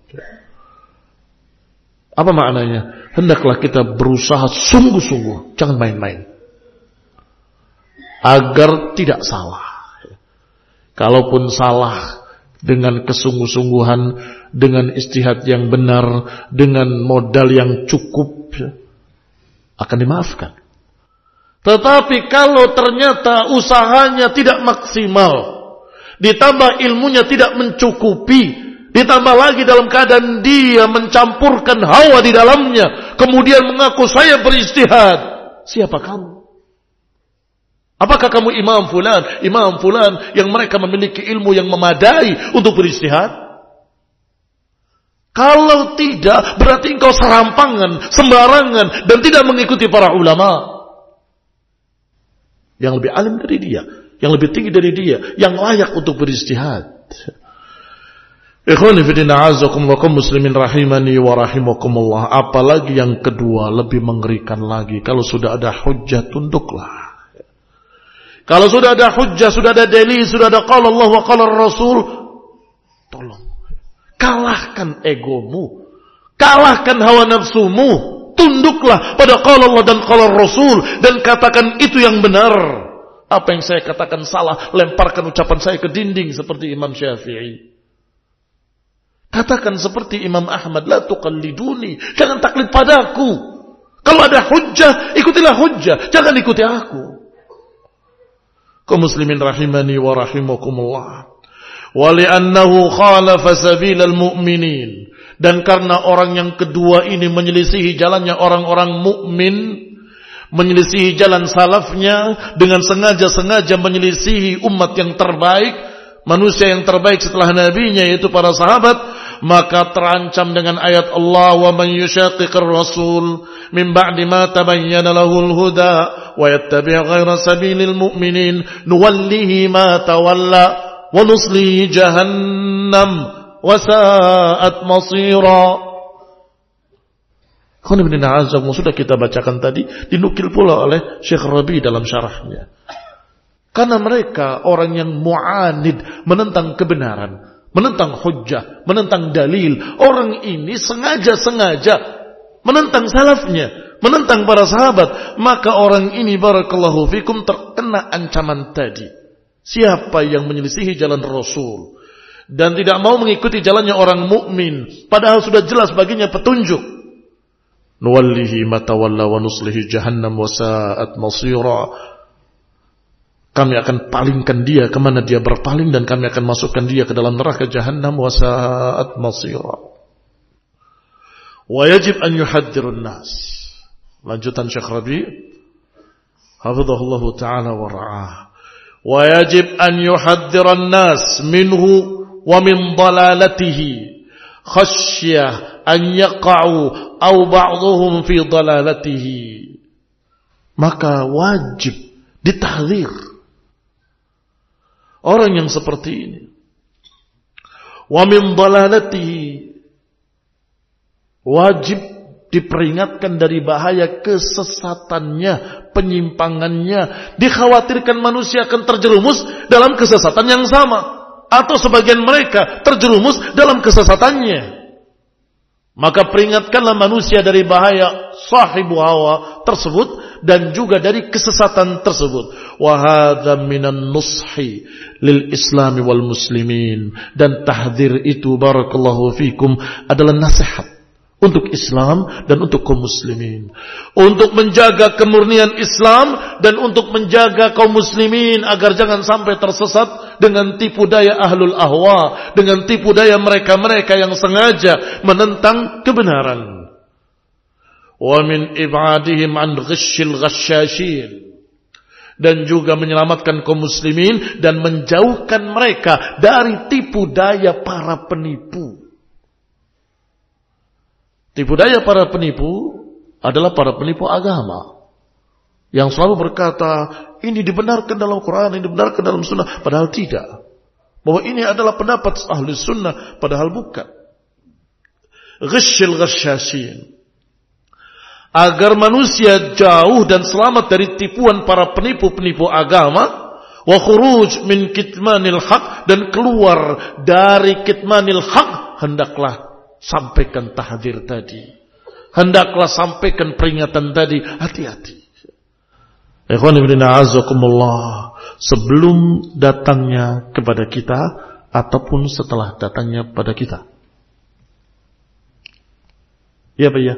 Apa maknanya? Hendaklah kita berusaha sungguh-sungguh, jangan main-main, agar tidak salah. Kalaupun salah, dengan kesungguh-sungguhan, dengan ijtihad yang benar, dengan modal yang cukup, akan dimaafkan. Tetapi kalau ternyata usahanya tidak maksimal, ditambah ilmunya tidak mencukupi, ditambah lagi dalam keadaan dia mencampurkan hawa di dalamnya, kemudian mengaku saya berijtihad, siapa kamu? Apakah kamu imam fulan yang mereka memiliki ilmu yang memadai untuk berijtihad? Kalau tidak, berarti engkau serampangan, sembarangan, dan tidak mengikuti para ulama yang lebih alim dari dia, yang lebih tinggi dari dia, yang layak untuk berijtihad. Ikhwani fillah a'azzakumullah muslimin rahimani wa rahimakumullah. Apalagi yang kedua lebih mengerikan lagi. Kalau sudah ada hujjah, tunduklah. Kalau sudah ada hujjah, sudah ada dalil, sudah ada qala Allah wa qala Rasul, tolong kalahkan egomu, kalahkan hawa nafsumu. Tunduklah pada qala Allah dan qala Rasul dan katakan itu yang benar. Apa yang saya katakan salah, lemparkan ucapan saya ke dinding seperti Imam Syafi'i. Katakan seperti Imam Ahmad, la tuqalliduni, jangan taklid padaku. Kalau ada hujjah, ikutilah hujjah, jangan ikuti aku. Kaum muslimin rahimani wa rahimakumullah. Wa li'annahu khalafa sabilal mu'minin. Dan karena orang yang kedua ini menyelisihi jalannya orang-orang mukmin, menyelisihi jalan salafnya, dengan sengaja-sengaja menyelisihi umat yang terbaik, manusia yang terbaik setelah nabinya yaitu para sahabat, maka terancam dengan ayat Allah, wa man yushaqiqir rasul min ba'di ma tabayyana lahul huda wa yattabi' ghayra sabilil mu'minin nuwallihi ma tawalla wa nuslihi jahannam wasa'at masira. Sudah kita bacakan tadi, dinukil pula oleh Syekh Rabi dalam syarahnya. Karena mereka orang yang mu'anid, menentang kebenaran, menentang hujjah, menentang dalil. Orang ini sengaja-sengaja menentang salafnya, menentang para sahabat. Maka orang ini barakallahu fikum terkena ancaman tadi. Siapa yang menyelisihi jalan Rasul dan tidak mau mengikuti jalannya orang mukmin, padahal sudah jelas baginya petunjuk, nuwallihi ma tawalla wa nuslihi jahannam wa sa'at masira. Kami akan palingkan dia kemana dia berpaling, dan kami akan masukkan dia ke dalam neraka jahannam wa sa'at masira. Wa yajib an yuhaddirun nas. Lanjutan Syekh Rabi hafizahullahu ta'ala wa ra'ah. Wa yajib an yuhaddiran nas minhu wa min dalalatihi khasyah an yaqa'u aw ba'dhum fi dalalatihi. Maka wajib ditahdzir orang yang seperti ini. Wa min dalalatihi, wajib diperingatkan dari bahaya kesesatannya, penyimpangannya. Dikhawatirkan manusia akan terjerumus dalam kesesatan yang sama, atau sebagian mereka terjerumus dalam kesesatannya. Maka peringatkanlah manusia dari bahaya sahibu hawa tersebut dan juga dari kesesatan tersebut. Wa hadza minan nushi lil islami wal muslimin. Dan tahdzir itu barakallahu fikum adalah nasihat untuk Islam dan untuk kaum muslimin, untuk menjaga kemurnian Islam dan untuk menjaga kaum muslimin agar jangan sampai tersesat dengan tipu daya ahlul ahwa, dengan tipu daya mereka-mereka yang sengaja menentang kebenaran. Wa min ib'adihim an ghishil ghasyashin, dan juga menyelamatkan kaum muslimin dan menjauhkan mereka dari tipu daya para penipu. Tipu daya para penipu adalah para penipu agama yang selalu berkata ini dibenarkan dalam Quran, ini dibenarkan dalam sunnah, padahal tidak. Bahwa ini adalah pendapat ahli sunnah, padahal bukan. Ghishil ghasyashin. agar manusia jauh dan selamat dari tipuan para penipu-penipu agama, wa khuruj min kitmanil haq, dan keluar dari kitmanil haq, hendaklah sampaikan tahdzir tadi. Hendaklah sampaikan peringatan tadi, hati-hati. Ikhwan fillah a'azzakumullah, sebelum datangnya kepada kita ataupun setelah datangnya pada kita. Ya Pak ya.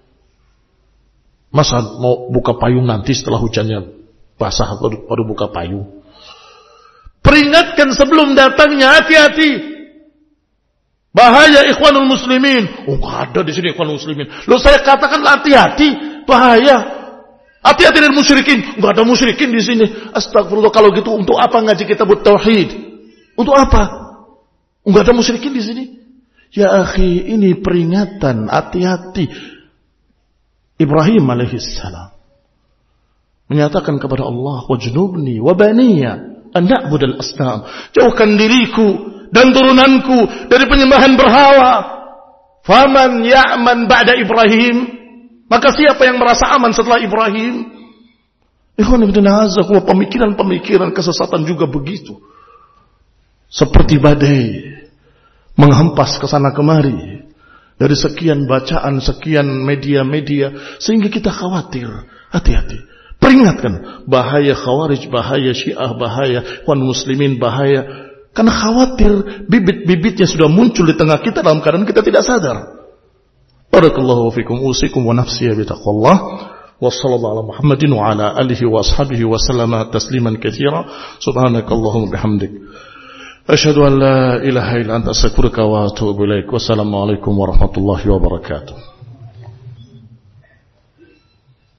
Masa mau buka payung nanti setelah hujannya basah baru buka payung? Peringatkan sebelum datangnya, hati-hati. Bahaya ikhwanul muslimin. Oh, enggak ada di sini ikhwanul muslimin. Loh, saya katakan hati-hati, bahaya. Hati-hati dari musyrikin. Enggak ada musyrikin di sini. Astagfirullah, kalau gitu untuk apa ngaji kita buat tauhid? Untuk apa? Enggak ada musyrikin di sini. Ya akhi, ini peringatan, hati-hati. Ibrahim alaihissalam menyatakan kepada Allah, wajnubni wa baniya an na'budal asnam, jauhkan diriku dan turunanku dari penyembahan berhala. Faman ya'man ba'da Ibrahim, maka siapa yang merasa aman setelah Ibrahim? Ikhwan fillah, pemikiran-pemikiran kesesatan juga begitu, seperti badai menghempas ke sana kemari dari sekian bacaan, sekian media-media, sehingga kita khawatir. Hati-hati. Peringatkan, bahaya Khawarij, bahaya Syiah, bahaya Ikhwan Muslimin, bahaya. Karena khawatir bibit-bibitnya sudah muncul di tengah kita dalam keadaan kita tidak sadar. Barakallahu fikum, usikum wa nafsiya bitaqwallah. Wa sallallahu ala Muhammadin wa ala alihi wa ashabihi wa sallama tasliman katsira. Subhanakallahumma bihamdik. Asyhadu an la ilaha illa anta astaghfiruka wa atubu ilaik. Wassalamu alaikum warahmatullahi wabarakatuh.